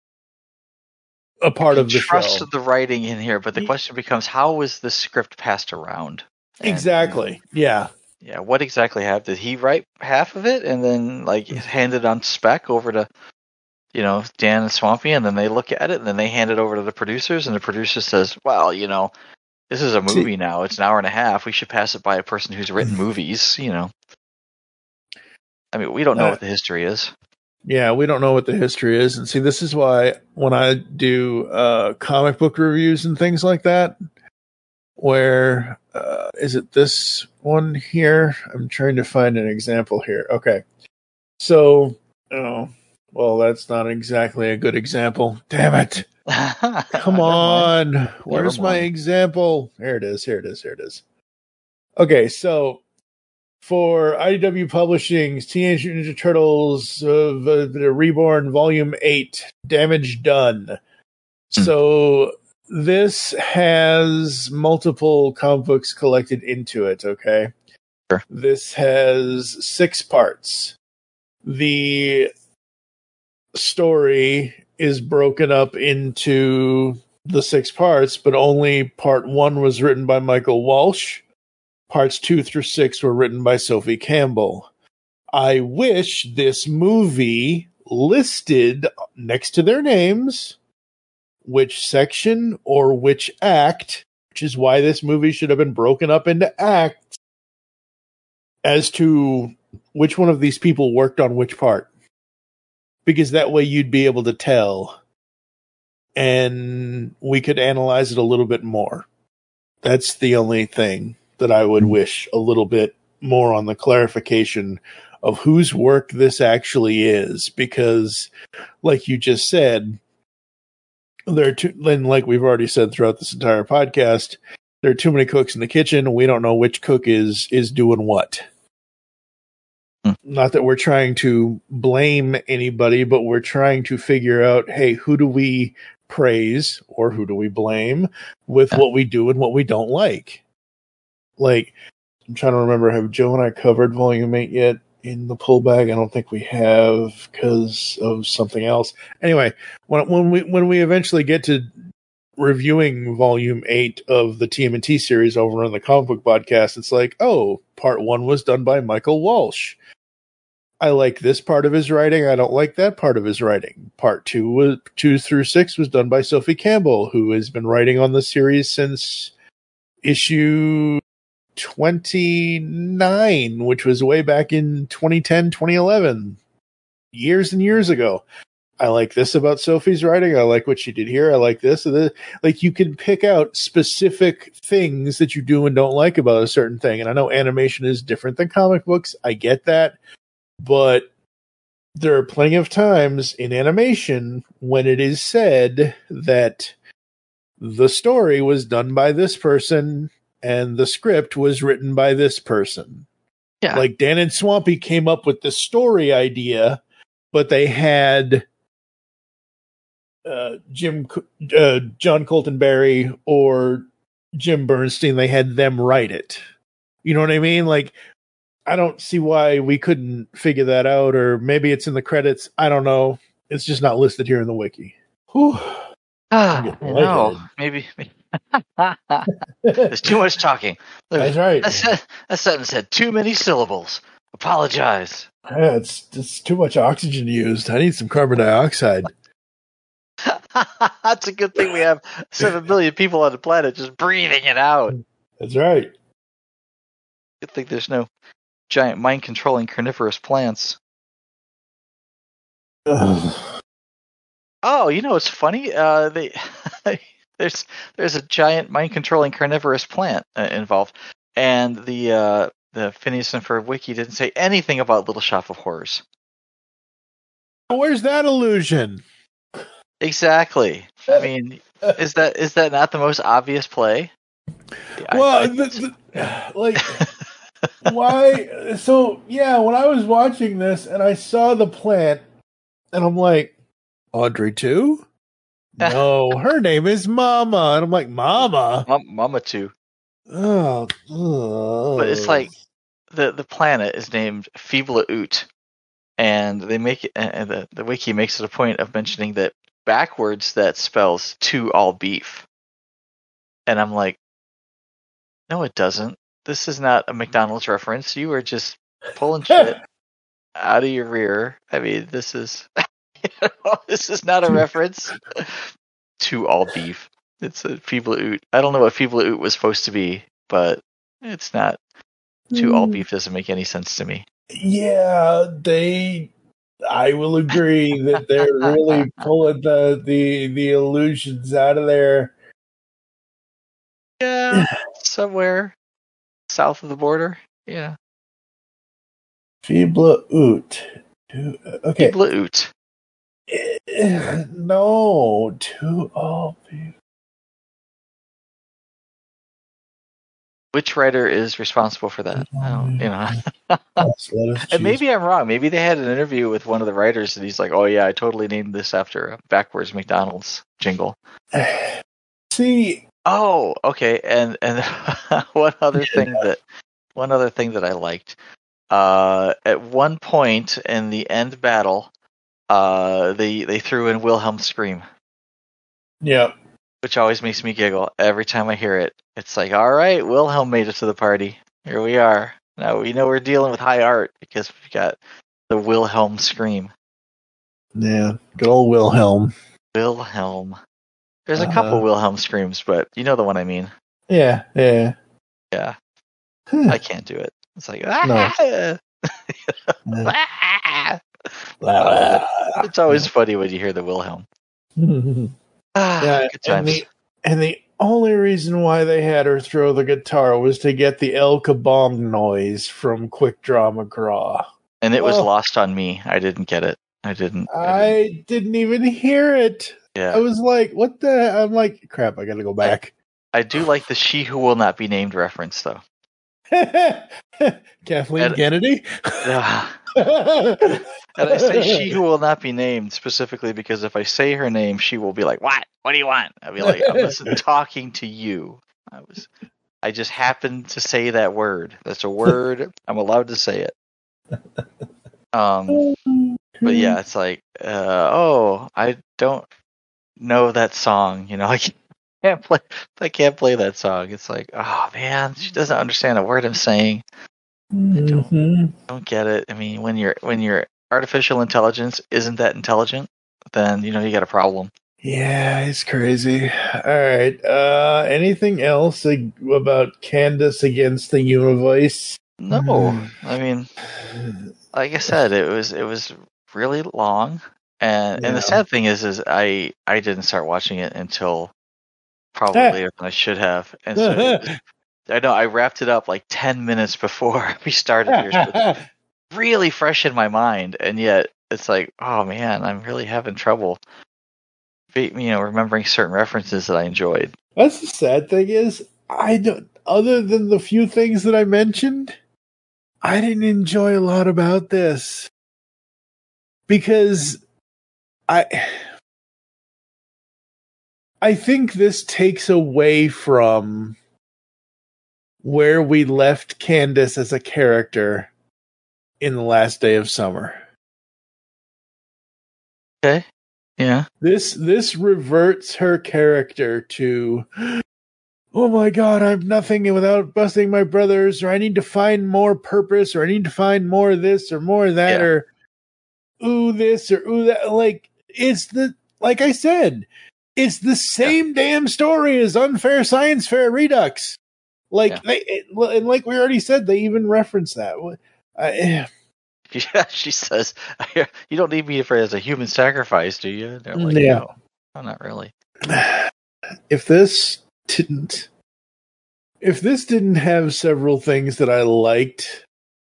a part of the show. Trust the writing in here, but the question becomes, how was the script passed around? Exactly. Yeah. Yeah, what exactly happened? Did he write half of it and then hand it on spec over to, Dan and Swampy, and then they look at it and then they hand it over to the producers, and the producer says, well, this is a movie now. It's an hour and a half. We should pass it by a person who's written movies, I mean, we don't know what the history is. Yeah, we don't know what the history is. And see, this is why when I do comic book reviews and things like that, where is it this one here? I'm trying to find an example here. Okay. So, that's not exactly a good example. Damn it. Come on. Where's my example? Here it is. Okay, so for IDW Publishing's Teenage Mutant Ninja Turtles Reborn Volume 8, Damage Done. So this has multiple comic books collected into it, okay? Sure. This has 6 parts. The story is broken up into the 6 parts, but only part 1 was written by Michael Walsh. Parts 2 through 6 were written by Sophie Campbell. I wish this movie listed next to their names which section or which act, which is why this movie should have been broken up into acts, as to which one of these people worked on which part. Because that way you'd be able to tell, and we could analyze it a little bit more. That's the only thing that I would wish a little bit more on, the clarification of whose work this actually is. Because, like you just said, there are and like we've already said throughout this entire podcast, there are too many cooks in the kitchen. We don't know which cook is doing what. Not that we're trying to blame anybody, but we're trying to figure out, hey, who do we praise or who do we blame with what we do and what we don't like? Like, I'm trying to remember, have Joe and I covered Volume 8 yet in the pull bag? I don't think we have because of something else. Anyway, when we eventually get to reviewing Volume 8 of the TMNT series over on the Comic Book Podcast, it's like, oh, Part 1 was done by Michael Walsh. I like this part of his writing. I don't like that part of his writing. Part 2 through 6 was done by Sophie Campbell, who has been writing on the series since issue 29, which was way back in 2010, 2011. Years and years ago. I like this about Sophie's writing. I like what she did here. I like this. Like, you can pick out specific things that you do and don't like about a certain thing. And I know animation is different than comic books. I get that. But there are plenty of times in animation when it is said that the story was done by this person and the script was written by this person. Yeah. Like, Dan and Swampy came up with the story idea, but they had John Colton Berry or Jim Bernstein. They had them write it. You know what I mean? Like, I don't see why we couldn't figure that out, or maybe it's in the credits. I don't know. It's just not listed here in the wiki. Whew. I know. Maybe There's too much talking. That's right. That sentence had too many syllables. Apologize. Yeah, it's too much oxygen used. I need some carbon dioxide. That's a good thing we have 7 billion people on the planet just breathing it out. That's right. Good thing there's no giant mind-controlling carnivorous plants. Oh, you know what's funny? There's a giant mind-controlling carnivorous plant involved, and the Phineas and Ferb wiki didn't say anything about Little Shop of Horrors. Where's that illusion? Exactly. I mean, is that not the most obvious play? Well, like, why? So yeah, when I was watching this and I saw the plant, and I'm like, Audrey too? No, her name is Mama, and I'm like, Mama, Mama too. Oh, but it's like the planet is named Fibla Oot, and they make it, and the wiki makes it a point of mentioning that backwards that spells to all beef, and I'm like, no, it doesn't. This is not a McDonald's reference. You are just pulling shit out of your rear. I mean, this is this is not a reference to all beef. It's a Fibla Oot. I don't know what Fibla Oot was supposed to be, but it's not. To all beef doesn't make any sense to me. Yeah, I will agree that they're really pulling the illusions out of there. Yeah, somewhere south of the border. Yeah. Fibla Oot. Okay. Fibla Oot. No, to all beef. Which writer is responsible for that? And maybe I'm wrong. Maybe they had an interview with one of the writers, and he's like, "Oh yeah, I totally named this after a backwards McDonald's jingle." See. Oh, okay. And one other thing that I liked. At one point in the end battle, they threw in Wilhelm scream. Yeah. Which always makes me giggle every time I hear it. It's like, all right, Wilhelm made it to the party. Here we are. Now we know we're dealing with high art because we've got the Wilhelm scream. Yeah, good old Wilhelm. Wilhelm. There's a couple Wilhelm screams, but you know the one I mean. Yeah. I can't do it. It's like, It's always funny when you hear the Wilhelm. Yeah, and the only reason why they had her throw the guitar was to get the El Kabong noise from Quick Draw McGraw. And it was lost on me. I didn't get it. I didn't even hear it. Yeah. I was like, what the? I'm like, crap, I gotta go back. I do like the She Who Will Not Be Named reference, though. Kathleen Kennedy? And I say She Who Will Not Be Named specifically because if I say her name, she will be like, what? What do you want? I'll be like, I'm just talking to you. I just happened to say that word. That's a word. I'm allowed to say it. But yeah, it's like, I don't know that song. You know, I can't play that song. It's like, oh man, she doesn't understand a word I'm saying. I don't get it. I mean, when your artificial intelligence isn't that intelligent, then you got a problem. Yeah, it's crazy. All right. Anything else about Candace against the Univoice? No. I mean, like I said, it was really long, and the sad thing is I didn't start watching it until probably later than I should have, and so I know I wrapped it up like 10 minutes before we started here. So it's really fresh in my mind, and yet it's like, oh man, I'm really having trouble, remembering certain references that I enjoyed. That's the sad thing is, I don't. Other than the few things that I mentioned, I didn't enjoy a lot about this because I think this takes away from where we left Candace as a character in The Last Day of Summer. Okay. Yeah. This reverts her character to oh my God, I'm nothing without busting my brothers, or I need to find more purpose, or I need to find more of this or more of that, or ooh this or ooh that. Like, like I said, it's the same damn story as Unfair Science Fair Redux. Like and like we already said, they even reference that. Yeah, she says, "You don't need me as a human sacrifice, do you?" They're like, Yeah. No, not really. If this didn't have several things that I liked,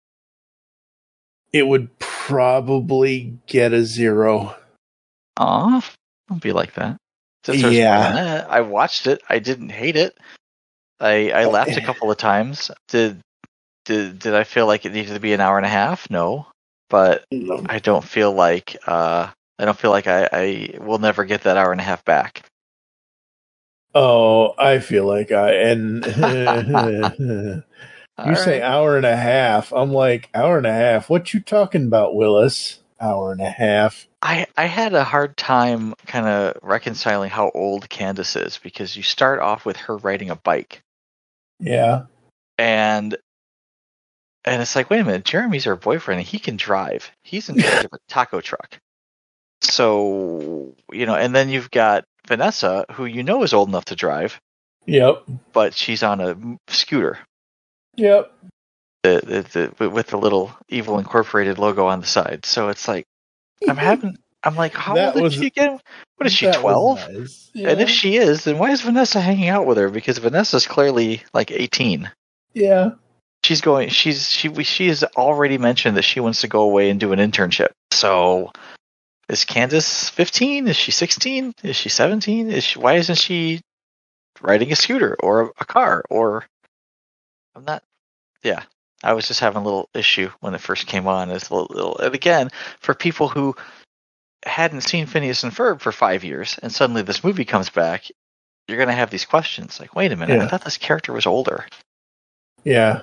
it would probably get a 0. Aw, don't be like that. Since there's more than that, I watched it. I didn't hate it. I laughed a couple of times. Did I feel like it needed to be an hour and a half? No, but I don't feel like I will never get that hour and a half back. Oh, I feel like you say hour and a half. I'm like, hour and a half. What you talking about, Willis? Hour and a half. I had a hard time kind of reconciling how old Candace is, because you start off with her riding a bike. Yeah. And it's like, wait a minute, Jeremy's her boyfriend and he can drive. He's in charge of a taco truck. So, and then you've got Vanessa, who is old enough to drive. Yep. But she's on a scooter. Yep. With the little Evil Incorporated logo on the side. So it's like, I'm like, how old is she again? What is she, 12? Nice. Yeah. And if she is, then why is Vanessa hanging out with her? Because Vanessa's clearly like 18. Yeah. She has already mentioned that she wants to go away and do an internship. So is Candace 15? Is she 16? Is she 17? Why isn't she riding a scooter or a car? Or I'm not. Yeah, I was just having a little issue when it first came on. It's a little, and again, for people who hadn't seen Phineas and Ferb for 5 years, and suddenly this movie comes back, you're going to have these questions like, wait a minute, I thought this character was older. Yeah.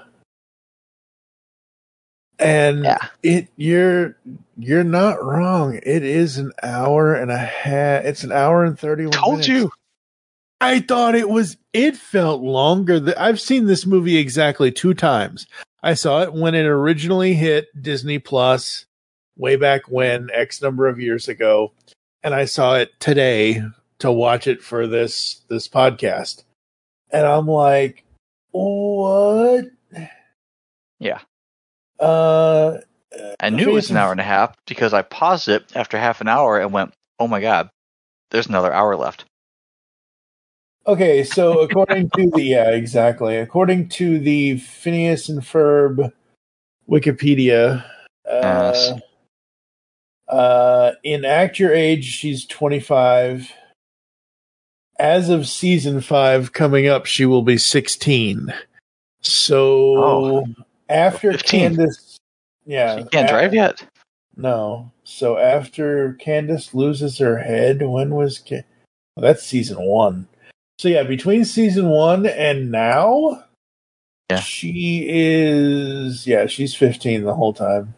And you're not wrong. It is an hour and a half. It's an hour and 31 minutes. Told you. I thought it felt longer. I've seen this movie exactly 2 times. I saw it when it originally hit Disney Plus way back when, X number of years ago. And I saw it today to watch it for this podcast. And I'm like, what? Yeah. I knew it was an hour and a half because I paused it after half an hour and went, oh my God, there's another hour left. Okay, so according to according to the Phineas and Ferb Wikipedia, in Act Your Age, she's 25. As of season 5 coming up, she will be 16. So after 15. Candace, she can't drive yet. No. So after Candace loses her head, when was that's season 1. So yeah, between season 1 and now, she is she's 15 the whole time.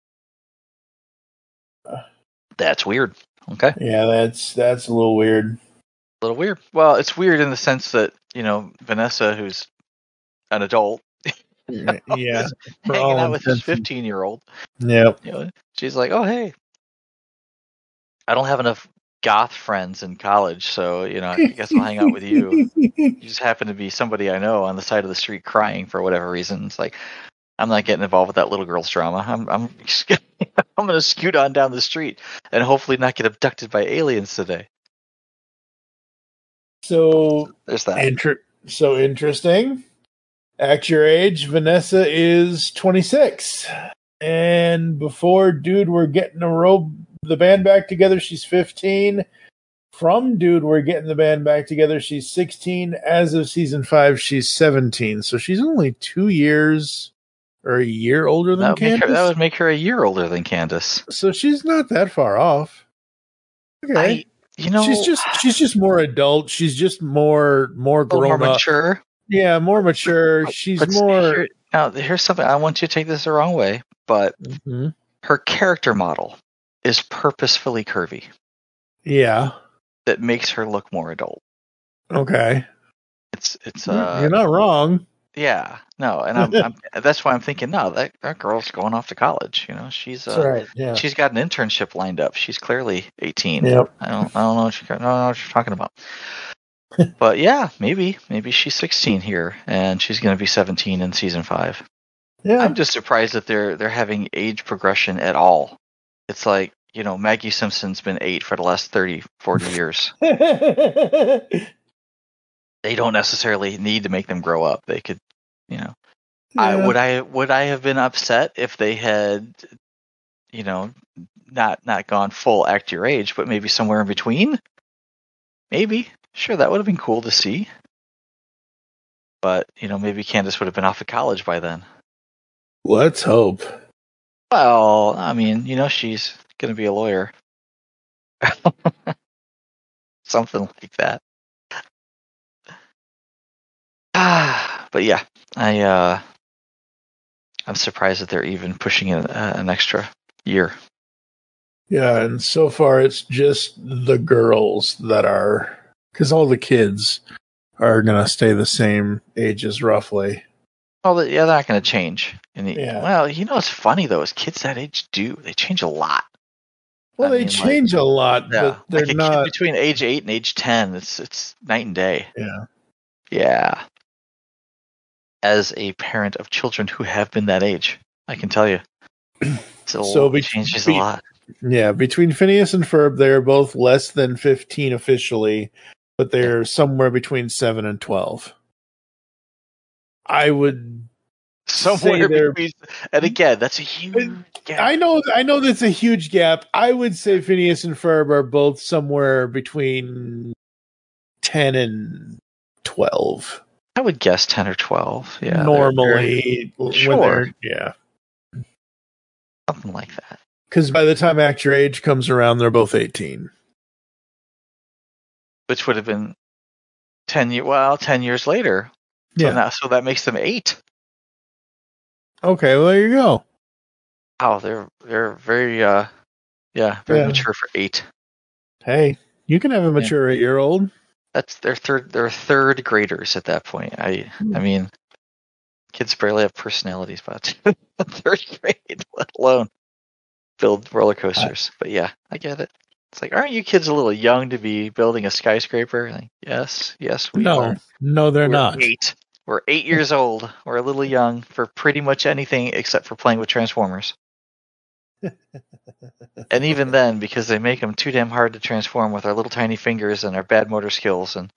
That's weird. Okay. Yeah, that's a little weird. A little weird. Well, it's weird in the sense that, Vanessa, who's an adult, yeah, hanging out with this 15-year-old. Yeah. She's like, oh, hey, I don't have enough goth friends in college, so, I guess I'll hang out with you. You just happen to be somebody I know on the side of the street crying for whatever reason. It's like, I'm not getting involved with that little girl's drama. I'm going to scoot on down the street and hopefully not get abducted by aliens today. So there's that. So interesting. Act Your Age, Vanessa is 26. And before Dude, We're Getting the band back together, she's 15. From Dude, We're Getting the band back together, she's 16. As of season 5, she's 17. So she's only 2 years or a year older than Candace. That would make her a year older than Candace. So she's not that far off. Okay. She's just more adult. She's just more grown up. More mature. Yeah, more mature. She's more. Here's something. I want you to take this the wrong way, but her character model is purposefully curvy. Yeah. That makes her look more adult. Okay. It's You're not wrong. yeah, no, and I'm that's why I'm thinking, no, that girl's going off to college. You know, she's That's right. Yeah. she's got an internship lined up. She's clearly 18. Yep. I don't know what you're talking about. But yeah, maybe she's 16 here, and she's going to be 17 in season 5. Yeah. I'm just surprised that they're having age progression at all. It's like, you know, Maggie Simpson's been 8 for the last 30, 40 years. They don't necessarily need to make them grow up. They could, you know. Yeah. Would I have been upset if they had, you know, not gone full act your age, but maybe somewhere in between? Maybe. Sure, that would have been cool to see. But, you know, maybe Candace would have been off of college by then. Let's hope. Well, I mean, you know, she's going to be a lawyer. Something like that. But yeah, I'm surprised that they're even pushing it an extra year. Yeah, and so far it's just the girls that are, because all the kids are going to stay the same ages roughly. Well, yeah, they're not going to change. Yeah. Well, you know what's funny though is kids that age they change a lot. Well, they change a lot, but they're like not. Kid between age 8 and age 10. It's night and day. Yeah. Yeah. As a parent of children who have been that age, I can tell you, it changes a lot. Yeah, between Phineas and Ferb, they're both less than 15 officially, but they're somewhere between 7 and 12. I would somewhere between, and again, that's a huge gap. I know that's a huge gap. I would say Phineas and Ferb are both somewhere between 10 and 12. I would guess 10 or 12. Yeah, normally, sure. Yeah, something like that. Because by the time Act Your Age comes around, they're both 18. Which would have been 10 years later. Yeah. So that makes them 8. Okay, well, there you go. Oh, they're very mature for 8. Hey, you can have a mature 8-year-old. That's they're third graders at that point. I mean, kids barely have personalities by third grade, let alone build roller coasters. But yeah, I get it. It's like, aren't you kids a little young to be building a skyscraper? Like, yes, we are. No, they're not. 8. We're 8 years old. We're a little young for pretty much anything except for playing with Transformers. And even then, because they make them too damn hard to transform with our little tiny fingers and our bad motor skills and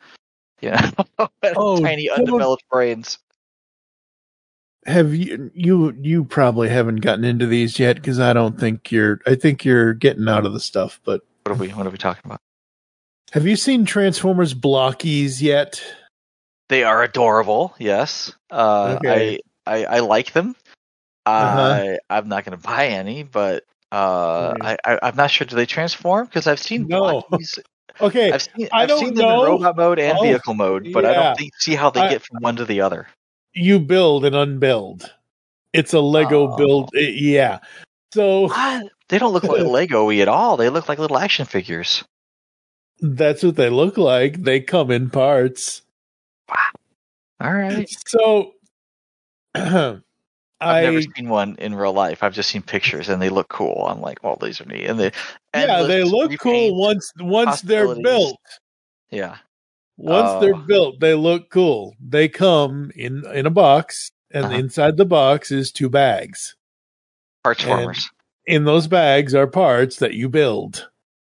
tiny undeveloped brains. Have you probably haven't gotten into these yet because I think you're getting out of the stuff, but what are we talking about? Have you seen Transformers Blockies yet? They are adorable, yes. Okay. I like them. I'm not going to buy any, but I'm not sure. Do they transform? Because I've seen Blockies. Okay, I've seen them in robot mode and vehicle mode, but I don't see how they get from one to the other. You build and unbuild. It's a Lego build. Yeah. So they don't look like Lego-y at all. They look like little action figures. That's what they look like. They come in parts. Wow. All right. So I've never seen one in real life. I've just seen pictures and they look cool. I'm like, well, these are neat. And they look cool once they're built. Yeah. Once they're built, they look cool. They come in a box, and inside the box is 2 bags. Parts formers. In those bags are parts that you build.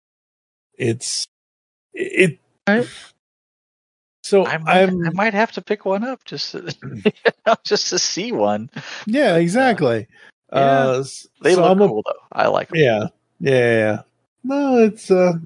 So I might have to pick one up just to see one. Yeah, exactly. Yeah. They look cool though. I like them. Yeah. No, it's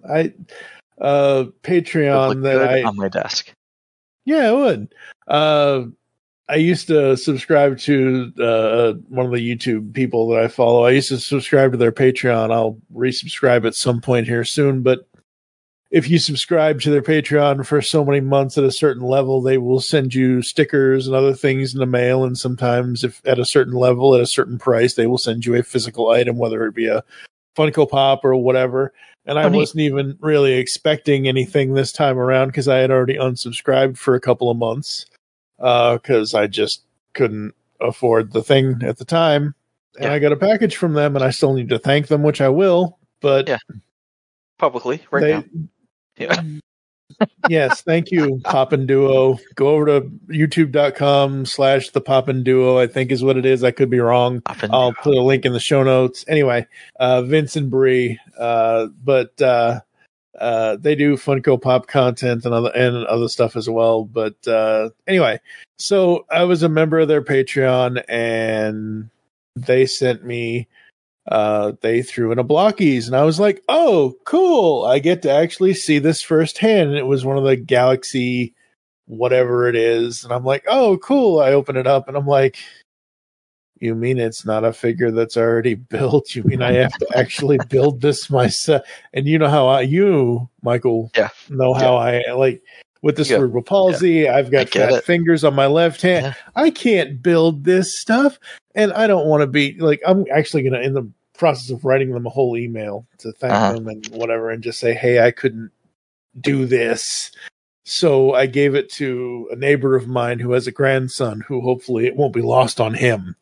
Patreon that on my desk. Yeah, it would. I used to subscribe to one of the YouTube people that I follow. I used to subscribe to their Patreon. I'll resubscribe at some point here soon. But if you subscribe to their Patreon for so many months at a certain level, they will send you stickers and other things in the mail. And sometimes, if at a certain level, at a certain price, they will send you a physical item, whether it be a Funko Pop or whatever. And I wasn't even really expecting anything this time around because I had already unsubscribed for a couple of months because I just couldn't afford the thing at the time. And I got a package from them, and I still need to thank them, which I will. But publicly now. Yeah. Yes, thank you, Poppin' Duo. Go over to youtube.com/the Poppin' Duo, I think is what it is. I could be wrong. I'll put a link in the show notes. Anyway, Vince and Bree, but they do Funko Pop content and other stuff as well. But anyway, so I was a member of their Patreon, and they sent me they threw in a Blockies, and I was like, oh, cool. I get to actually see this firsthand. And it was one of the Galaxy, whatever it is. And I'm like, oh, cool. I open it up and I'm like, you mean it's not a figure that's already built? You mean I have to actually build this myself? And you know how you, Michael, know how I like with the cerebral palsy. I've got fat fingers on my left hand. Yeah. I can't build this stuff. And I don't want to be like, I'm actually going to, in the process of writing them a whole email to thank them and whatever, and just say, hey, I couldn't do this. So I gave it to a neighbor of mine who has a grandson who hopefully it won't be lost on him.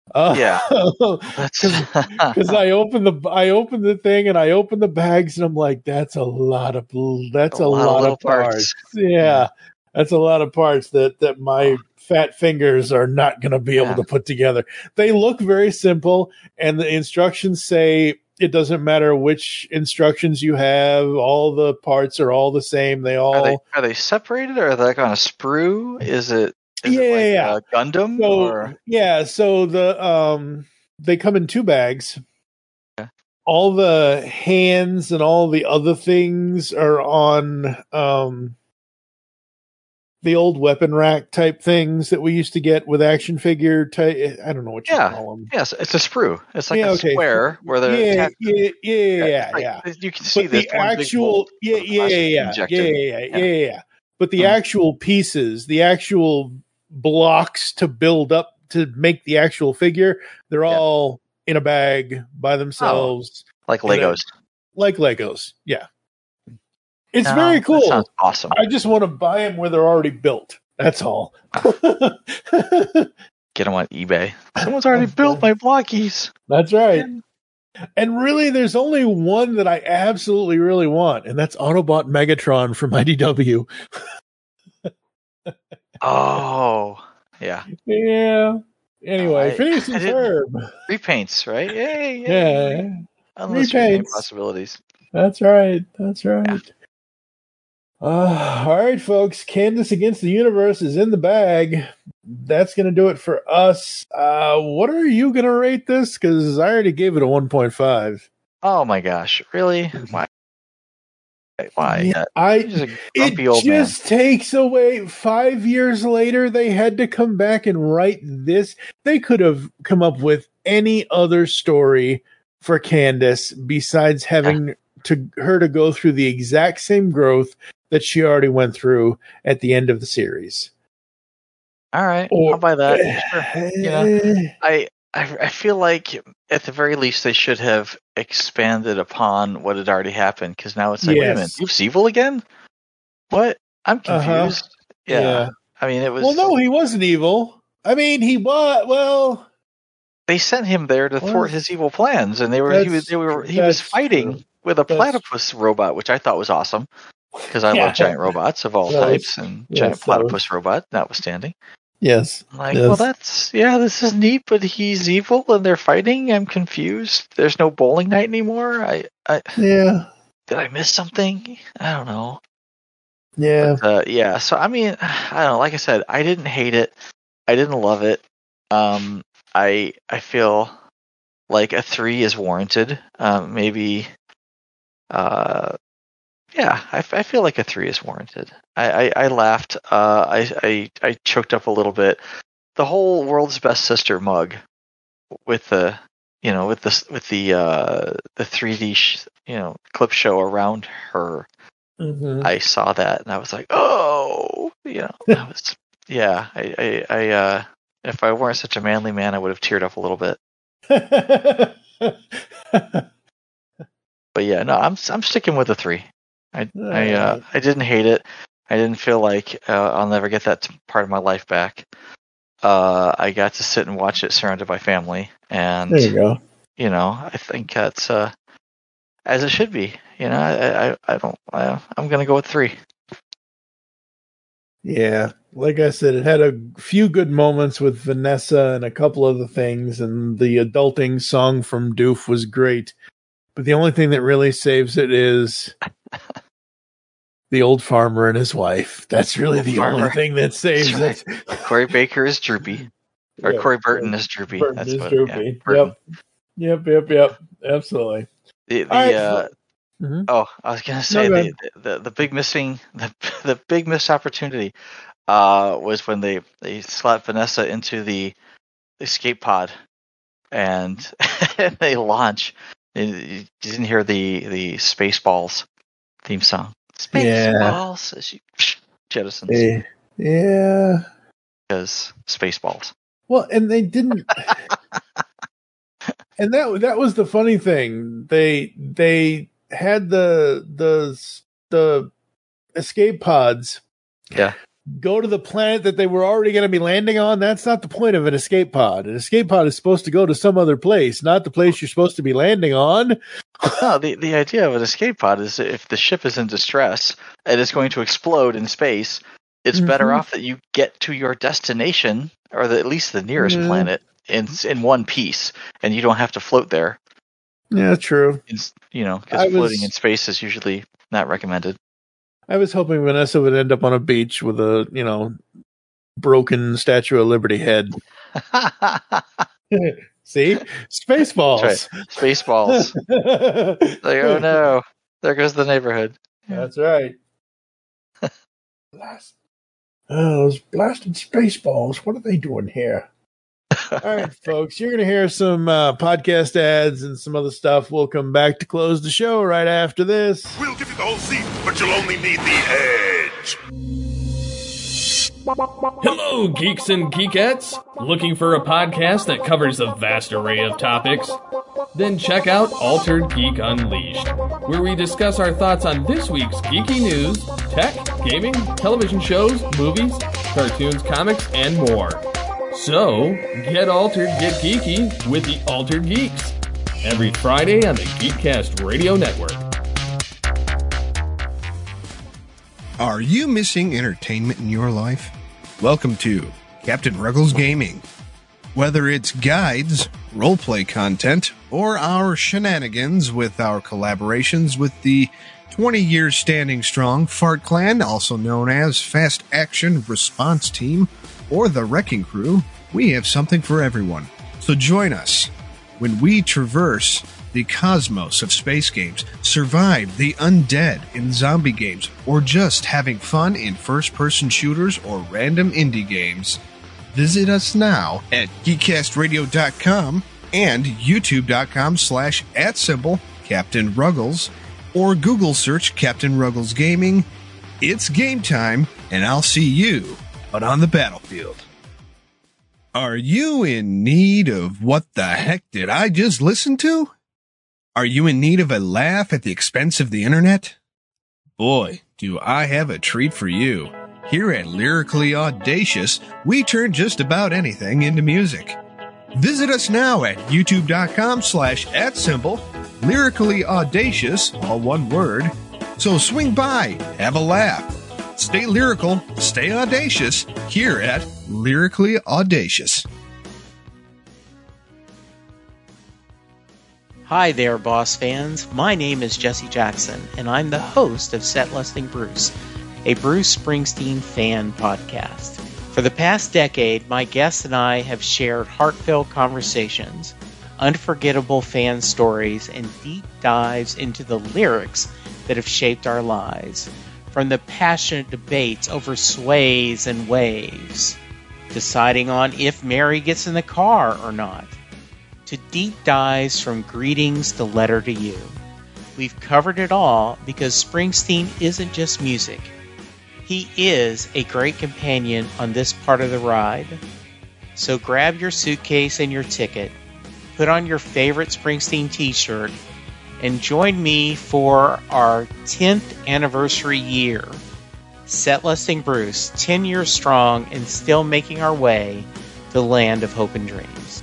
Because I opened the thing and I opened the bags and I'm like, that's a lot of parts. Yeah, that's a lot of parts that my fat fingers are not going to be able to put together. They look very simple, and the instructions say it doesn't matter which instructions you have. All the parts are all the same. They all are they separated, or are they like on a sprue? Is it like Gundam? So the they come in 2 bags. Okay. All the hands and all the other things are on the old weapon rack type things that we used to get with action figure type. I don't know what you call them. Yes, it's a sprue. It's like a square where they're You can see the actual But the actual pieces, the actual blocks to build up to make the actual figure, they're all in a bag by themselves, like Legos. Like Legos, yeah. It's very cool. That sounds awesome. I just want to buy them where they're already built. That's all. Get them on eBay. Someone's already built my Blockies. That's right. And really, there's only one that I absolutely really want, and that's Autobot Megatron from IDW. Oh, yeah. Yeah. Anyway, Phineas and Ferb. Repaints, right? Yay. Yeah. Unless repaints. Possibilities. That's right. Yeah. All right, folks. Candace Against the Universe is in the bag. That's going to do it for us. What are you going to rate this? Because I already gave it a 1.5. Oh, my gosh. Really? Why? It just takes away 5 years later. They had to come back and write this. They could have come up with any other story for Candace besides having her to go through the exact same growth that she already went through at the end of the series. All right, I'll buy that. Sure. I feel like at the very least they should have expanded upon what had already happened, because now it's like, wait a minute, he was evil again? What? I'm confused. Yeah. I mean, it was. Well, no, he wasn't evil. I mean, he was. Well, they sent him there to thwart his evil plans, and he was fighting with a platypus robot, which I thought was awesome, because I love giant robots of all types, and giant platypus robot notwithstanding. Yes. Well, this is neat, but he's evil and they're fighting. I'm confused. There's no bowling night anymore. Did I miss something? I don't know. Yeah. But, so, I mean, I don't know. Like I said, I didn't hate it. I didn't love it. I feel like a 3 is warranted. Maybe. I feel like a 3 is warranted. I laughed. I choked up a little bit. The whole World's Best Sister mug with the 3D clip show around her. Mm-hmm. I saw that and I was like, oh, that was I if I weren't such a manly man, I would have teared up a little bit. But yeah, no, I'm sticking with the 3. I didn't hate it. I didn't feel like I'll never get that part of my life back. I got to sit and watch it surrounded by family, and there you go. I think that's as it should be. I'm gonna go with 3. Yeah, like I said, it had a few good moments with Vanessa and a couple other things, and the adulting song from Doof was great. But the only thing that really saves it is the old farmer and his wife. That's really the only thing that saves it. Corey Baker is droopy. Or Corey Burton is droopy. Burton is droopy. Yeah, Yep. Absolutely. I was gonna say the big missing the big missed opportunity was when they slapped Vanessa into the escape pod and they launch. You didn't hear the Spaceballs theme song. Spaceballs as she jettisons. Yeah. Because Spaceballs. Well, and they didn't. And that was the funny thing. They had the escape pods. Yeah. Go to the planet that they were already going to be landing on. That's not the point of an escape pod. An escape pod is supposed to go to some other place, not the place you're supposed to be landing on. No, the idea of an escape pod is if the ship is in distress and it's going to explode in space, it's better off that you get to your destination, or at least the nearest planet, in one piece, and you don't have to float there. Yeah, true. Because floating in space is usually not recommended. I was hoping Vanessa would end up on a beach with a, broken Statue of Liberty head. See? Spaceballs. That's right. Spaceballs. Like, oh no. There goes the neighborhood. That's right. Those blasted Spaceballs. What are they doing here? All right, folks. You're going to hear some podcast ads and some other stuff. We'll come back to close the show right after this. We'll give you the whole seat, but you'll only need the edge. Hello, geeks and geekettes! Looking for a podcast that covers a vast array of topics? Then check out Altered Geek Unleashed, where we discuss our thoughts on this week's geeky news, tech, gaming, television shows, movies, cartoons, comics, and more. So, get altered, get geeky with the Altered Geeks. Every Friday on the Geekcast Radio Network. Are you missing entertainment in your life? Welcome to Captain Ruggles Gaming. Whether it's guides, roleplay content, or our shenanigans with our collaborations with the 20 years standing strong Fart Clan, also known as Fast Action Response Team, or the Wrecking Crew, we have something for everyone. So join us when we traverse the cosmos of space games, survive the undead in zombie games, or just having fun in first-person shooters or random indie games. Visit us now at geekcastradio.com and youtube.com/@Captain Ruggles, or Google search Captain Ruggles Gaming. It's game time, and I'll see you out on the battlefield. Are you in need of what the heck did I just listen to? Are you in need of a laugh at the expense of the internet? Boy, do I have a treat for you. Here at Lyrically Audacious, we turn just about anything into music. Visit us now at youtube.com/@Lyrically Audacious, all one word. So swing by, have a laugh. Stay lyrical, stay audacious, here at Lyrically Audacious. Hi there, Boss fans. My name is Jesse Jackson, and I'm the host of Set Listing Bruce, a Bruce Springsteen fan podcast. For the past decade, my guests and I have shared heartfelt conversations, unforgettable fan stories, and deep dives into the lyrics that have shaped our lives. From the passionate debates over sways and waves, deciding on if Mary gets in the car or not, to deep dives from greetings to letter to you. We've covered it all because Springsteen isn't just music. He is a great companion on this part of the ride. So grab your suitcase and your ticket, put on your favorite Springsteen t-shirt, and join me for our 10th anniversary year. Set Listing Bruce, 10 years strong and still making our way to the land of hope and dreams.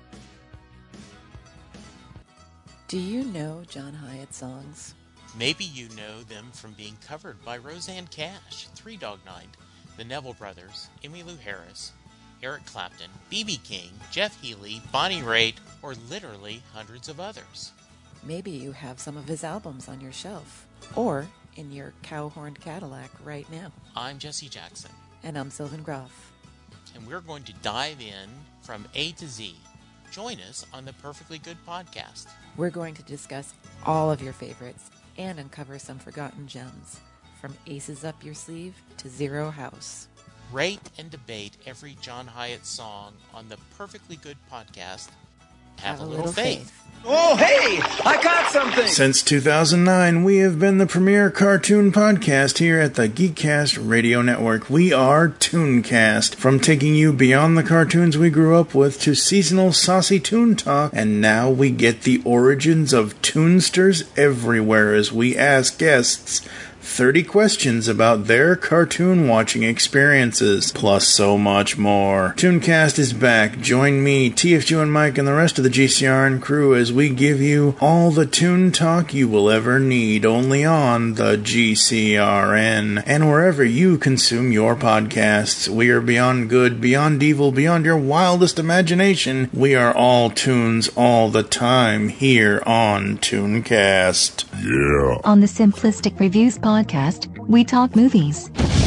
Do you know John Hyatt songs? Maybe you know them from being covered by Roseanne Cash, Three Dog Night, the Neville Brothers, Emmylou Harris, Eric Clapton, B.B. King, Jeff Healey, Bonnie Raitt, or literally hundreds of others. Maybe you have some of his albums on your shelf, or in your cow-horned Cadillac right now. I'm Jesse Jackson. And I'm Sylvan Groff. And we're going to dive in from A to Z. Join us on the Perfectly Good podcast. We're going to discuss all of your favorites and uncover some forgotten gems, from Aces Up Your Sleeve to Zero House. Rate and debate every John Hyatt song on the Perfectly Good podcast. Have a little faith. Oh, hey! I got something! Since 2009, we have been the premier cartoon podcast here at the Geekcast Radio Network. We are Tooncast. From taking you beyond the cartoons we grew up with to seasonal saucy toon talk, and now we get the origins of Toonsters everywhere as we ask guests 30 questions about their cartoon watching experiences, plus so much more. Tooncast is back. Join me, TFG and Mike, and the rest of the GCRN crew as we give you all the toon talk you will ever need, only on the GCRN, and wherever you consume your podcasts. We are beyond good, beyond evil, beyond your wildest imagination. We are all tunes all the time here on Tooncast. Yeah. On the Simplistic Reviews podcast, we talk movies.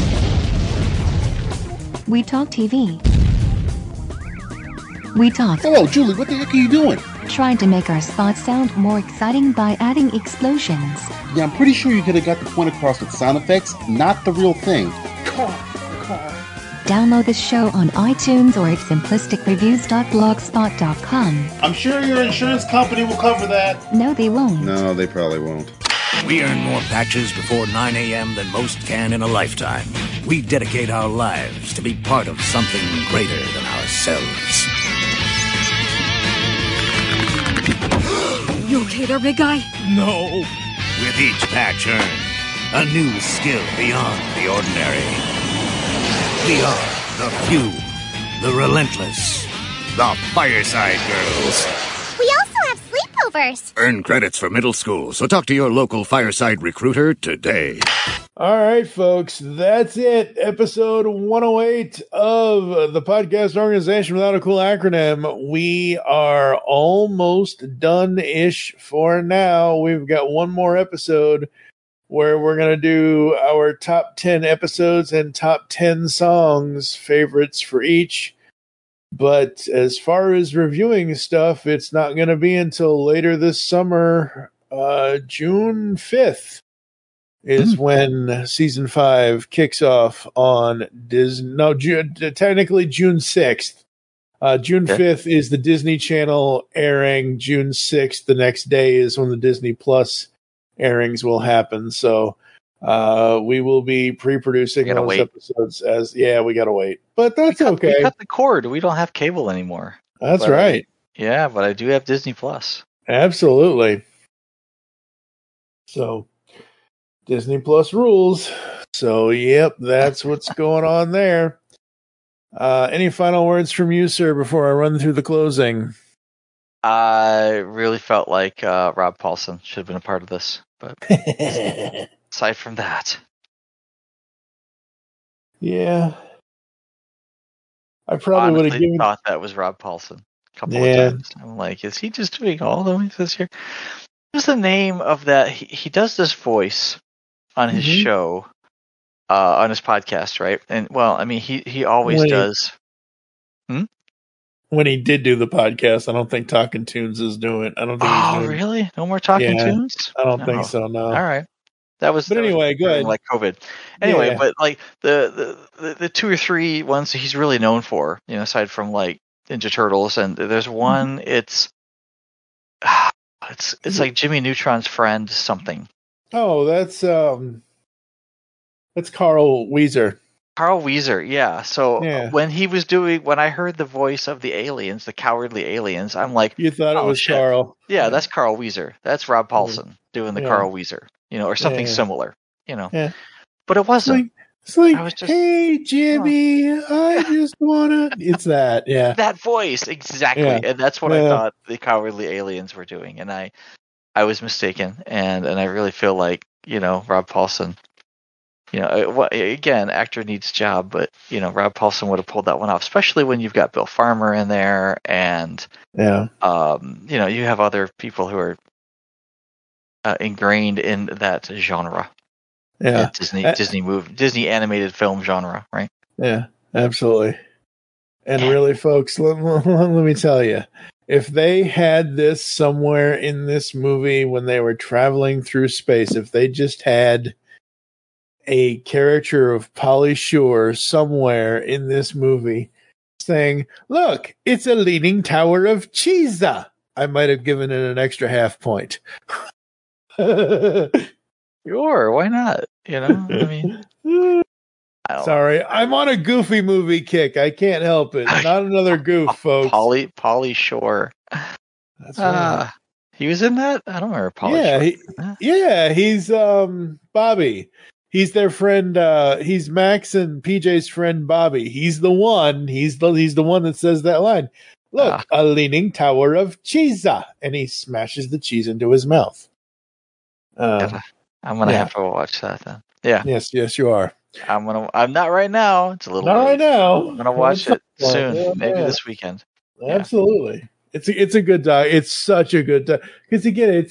We talk TV. We talk... Hello, Julie, what the heck are you doing? Trying to make our spots sound more exciting by adding explosions. Yeah, I'm pretty sure you could have got the point across with sound effects, not the real thing. Car. Download the show on iTunes or at simplisticreviews.blogspot.com. I'm sure your insurance company will cover that. No, they won't. No, they probably won't. We earn more patches before 9 a.m. than most can in a lifetime. We dedicate our lives to be part of something greater than ourselves. You okay there, big guy? No. With each patch earned, a new skill beyond the ordinary. We are the few, the relentless, the Fireside Girls. We also have sleepovers. Earn credits for middle school, so talk to your local Fireside recruiter today. All right, folks, that's it. Episode 108 of the podcast organization without a cool acronym. We are almost done-ish for now. We've got one more episode where we're going to do our top 10 episodes and top 10 songs, favorites for each. But as far as reviewing stuff, it's not going to be until later this summer. June 5th is when season 5 kicks off on Disney. No, technically June 6th. June 5th is the Disney Channel airing. June 6th, the next day, is when the Disney Plus airings will happen. So we will be pre-producing those episodes we gotta wait, but that's okay. We cut the cord. We don't have cable anymore. That's right. Yeah, but I do have Disney Plus. Absolutely. So Disney Plus rules. So yep, that's what's going on there. Any final words from you, sir, before I run through the closing? I really felt like Rob Paulson should have been a part of this, but aside from that, yeah, I probably would have thought that was Rob Paulson a couple of times. I'm like, is he just doing all the voices here? What's the name of that? He does this voice on his show, on his podcast, right? And well, I mean, he always does. When he did do the podcast, I don't think Talking Tunes is doing it. I don't think. Oh, really? No more Talking Tunes? I don't think so. No. All right. That was. But anyway, go ahead. Like COVID. Anyway, but like the 2 or 3 ones he's really known for, aside from like Ninja Turtles, and there's one. It's like Jimmy Neutron's friend something. Oh, that's Carl Weezer. Carl Weezer, yeah. So Yeah. when I heard the voice of the aliens, the cowardly aliens, I'm like, You thought it was shit. Carl. Yeah, that's Carl Weezer. That's Rob Paulson doing the Yeah. Carl Weezer, or something Yeah. similar, Yeah. But it wasn't. It's like I was just, hey, Jimmy, I just wanna. It's that, yeah. that voice, exactly. Yeah. And that's what Yeah. I thought the cowardly aliens were doing. And I was mistaken. And I really feel like, Rob Paulson, again, actor needs job, but, Rob Paulson would have pulled that one off, especially when you've got Bill Farmer in there and, Yeah. you have other people who are ingrained in that genre. Yeah. Disney animated film genre, right? Yeah, absolutely. And really, folks, let me tell you, if they had this somewhere in this movie when they were traveling through space, if they just had a character of Pauly Shore somewhere in this movie saying, "Look, it's a leaning tower of Cheesa," I might have given it an extra half point. Sure, why not? Sorry, I'm on a Goofy movie kick. I can't help it. Not another goof, folks. Pauly Shore. That's right. He was in that? I don't remember Pauly Shore. He's Bobby. He's their friend. He's Max and PJ's friend Bobby. He's the one. He's the one that says that line. Look, a leaning tower of Cheesa, and he smashes the cheese into his mouth. I'm gonna have to watch that then. Yeah. Yes, you are. I'm not right now. It's a little not early. right now. I'm gonna watch it soon, Yeah, maybe yeah. this weekend. Absolutely, it's a good doc. It's such a good doc because again,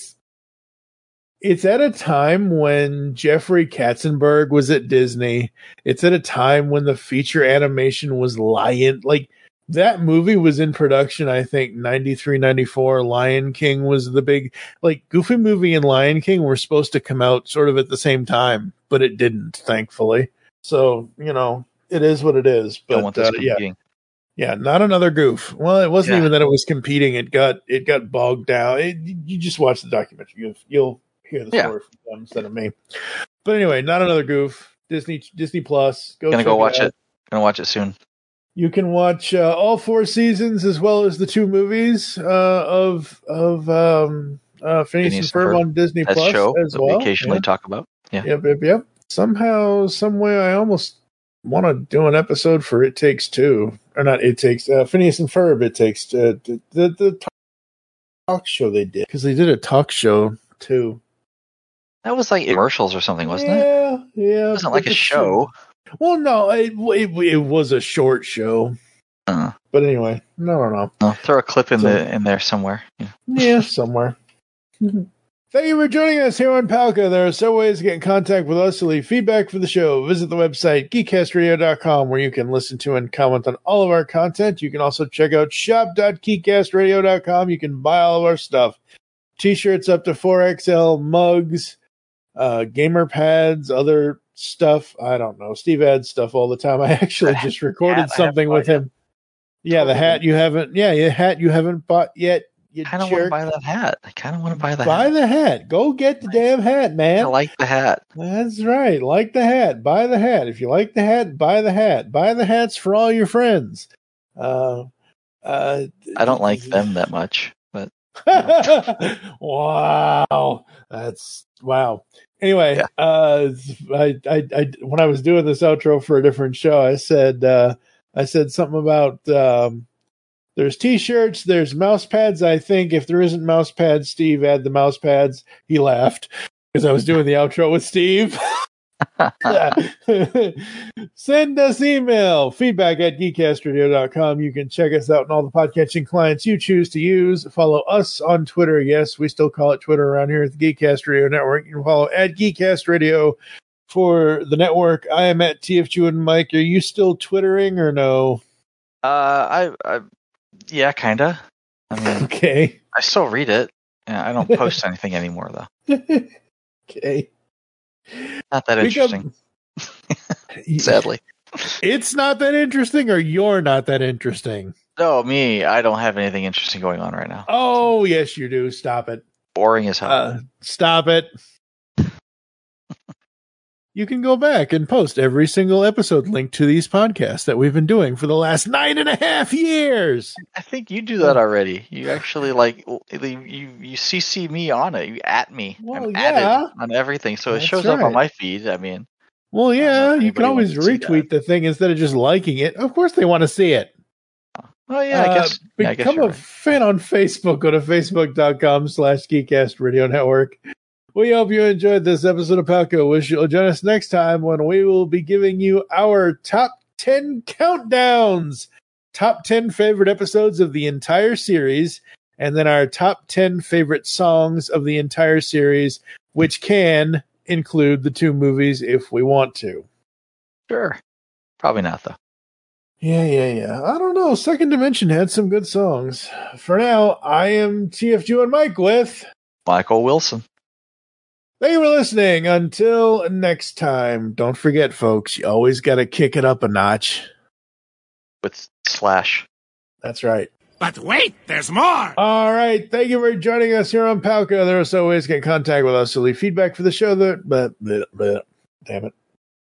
it's at a time when Jeffrey Katzenberg was at Disney. It's at a time when the feature animation was Lion. Like that movie was in production, I think 93, 94. Lion King was the big, like Goofy Movie and Lion King were supposed to come out sort of at the same time, but it didn't, thankfully. So, it is what it is. But Don't want this competing. Yeah, not another goof. Well, it wasn't even that it was competing. It got bogged down. You just watch the documentary. You'll hear the story from them instead of me. But anyway, not another goof. Disney Plus. Gonna go watch it. Gonna watch it soon. You can watch all 4 seasons as well as the 2 movies of Phineas and Ferb on Disney That Plus show as that well. we occasionally talk about. Yeah. Yep. Somehow, some way, I almost want to do an episode for It Takes Two, or not It Takes Phineas and Ferb. It Takes the talk show they did, because they did a talk show too. That was like commercials or something, wasn't it? Yeah. It wasn't like a show. Well, no, it was a short show. But anyway, no. I'll throw a clip in there somewhere. Yeah, somewhere. Thank you for joining us here on Palca. There are several ways to get in contact with us to leave feedback for the show. Visit the website, geekcastradio.com, where you can listen to and comment on all of our content. You can also check out shop.geekcastradio.com. You can buy all of our stuff. T-shirts up to 4XL, mugs, gamer pads, other stuff. I don't know. Steve adds stuff all the time. I actually just recorded something with him. Yeah, the hat you haven't. Yeah, your hat you haven't bought yet. I kind of want to buy that hat. Buy the hat. Go get the damn hat, man. I like the hat. That's right. Like the hat. Buy the hat. If you like the hat, buy the hat. Buy the hats for all your friends. I don't like them that much, but wow. That's wow. Anyway, I when I was doing this outro for a different show, I said something about there's T-shirts, there's mouse pads. I think if there isn't mouse pads, Steve, add the mouse pads. He laughed because I was doing the outro with Steve. Send us email, feedback@geekcastradio.com. You can check us out on all the podcatching clients you choose to use. Follow us on Twitter. Yes, we still call it Twitter around here at the Geekcast Radio Network. You can follow at Geekcast Radio for the network. I am at TFG and Mike. Are you still Twittering or no? Yeah, kinda. I mean, okay. I still read it. Yeah, I don't post anything anymore though. Okay. Not that interesting. Sadly. It's not that interesting, or you're not that interesting? No, me. I don't have anything interesting going on right now. Oh, yes, you do. Stop it. Boring as hell. Stop it. you can go back and post every single episode link to these podcasts that we've been doing for the last 9.5 years. I think you do that already. You actually you CC me on it. You at me. Well, I'm yeah. added on everything, so That's it shows up right. on my feed. I mean, Well, yeah, you can anybody always wants to see retweet the thing instead of just liking it. Of course they want to see it. oh yeah, I guess. I guess Become you're a right. fan on Facebook. Go to facebook.com/Geekcast Radio Network. We hope you enjoyed this episode of Palco. Wish you'll join us next time when we will be giving you our top 10 countdowns. Top 10 favorite episodes of the entire series, and then our top 10 favorite songs of the entire series, which can include the 2 movies if we want to. Sure. Probably not though. Yeah. I don't know. Second Dimension had some good songs. For now, I am TFG and Mike with Michael Wilson. Thank you for listening. Until next time, don't forget, folks, you always got to kick it up a notch. With Slash. That's right. But wait, there's more! All right. Thank you for joining us here on Palco. There are so ways to get in contact with us. So leave feedback for the show. Damn it.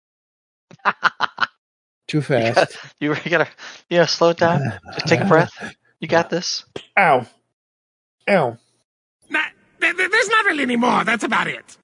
Too fast. You gotta slow it down. Just take a breath. You got this. Ow. There's not really any more. That's about it.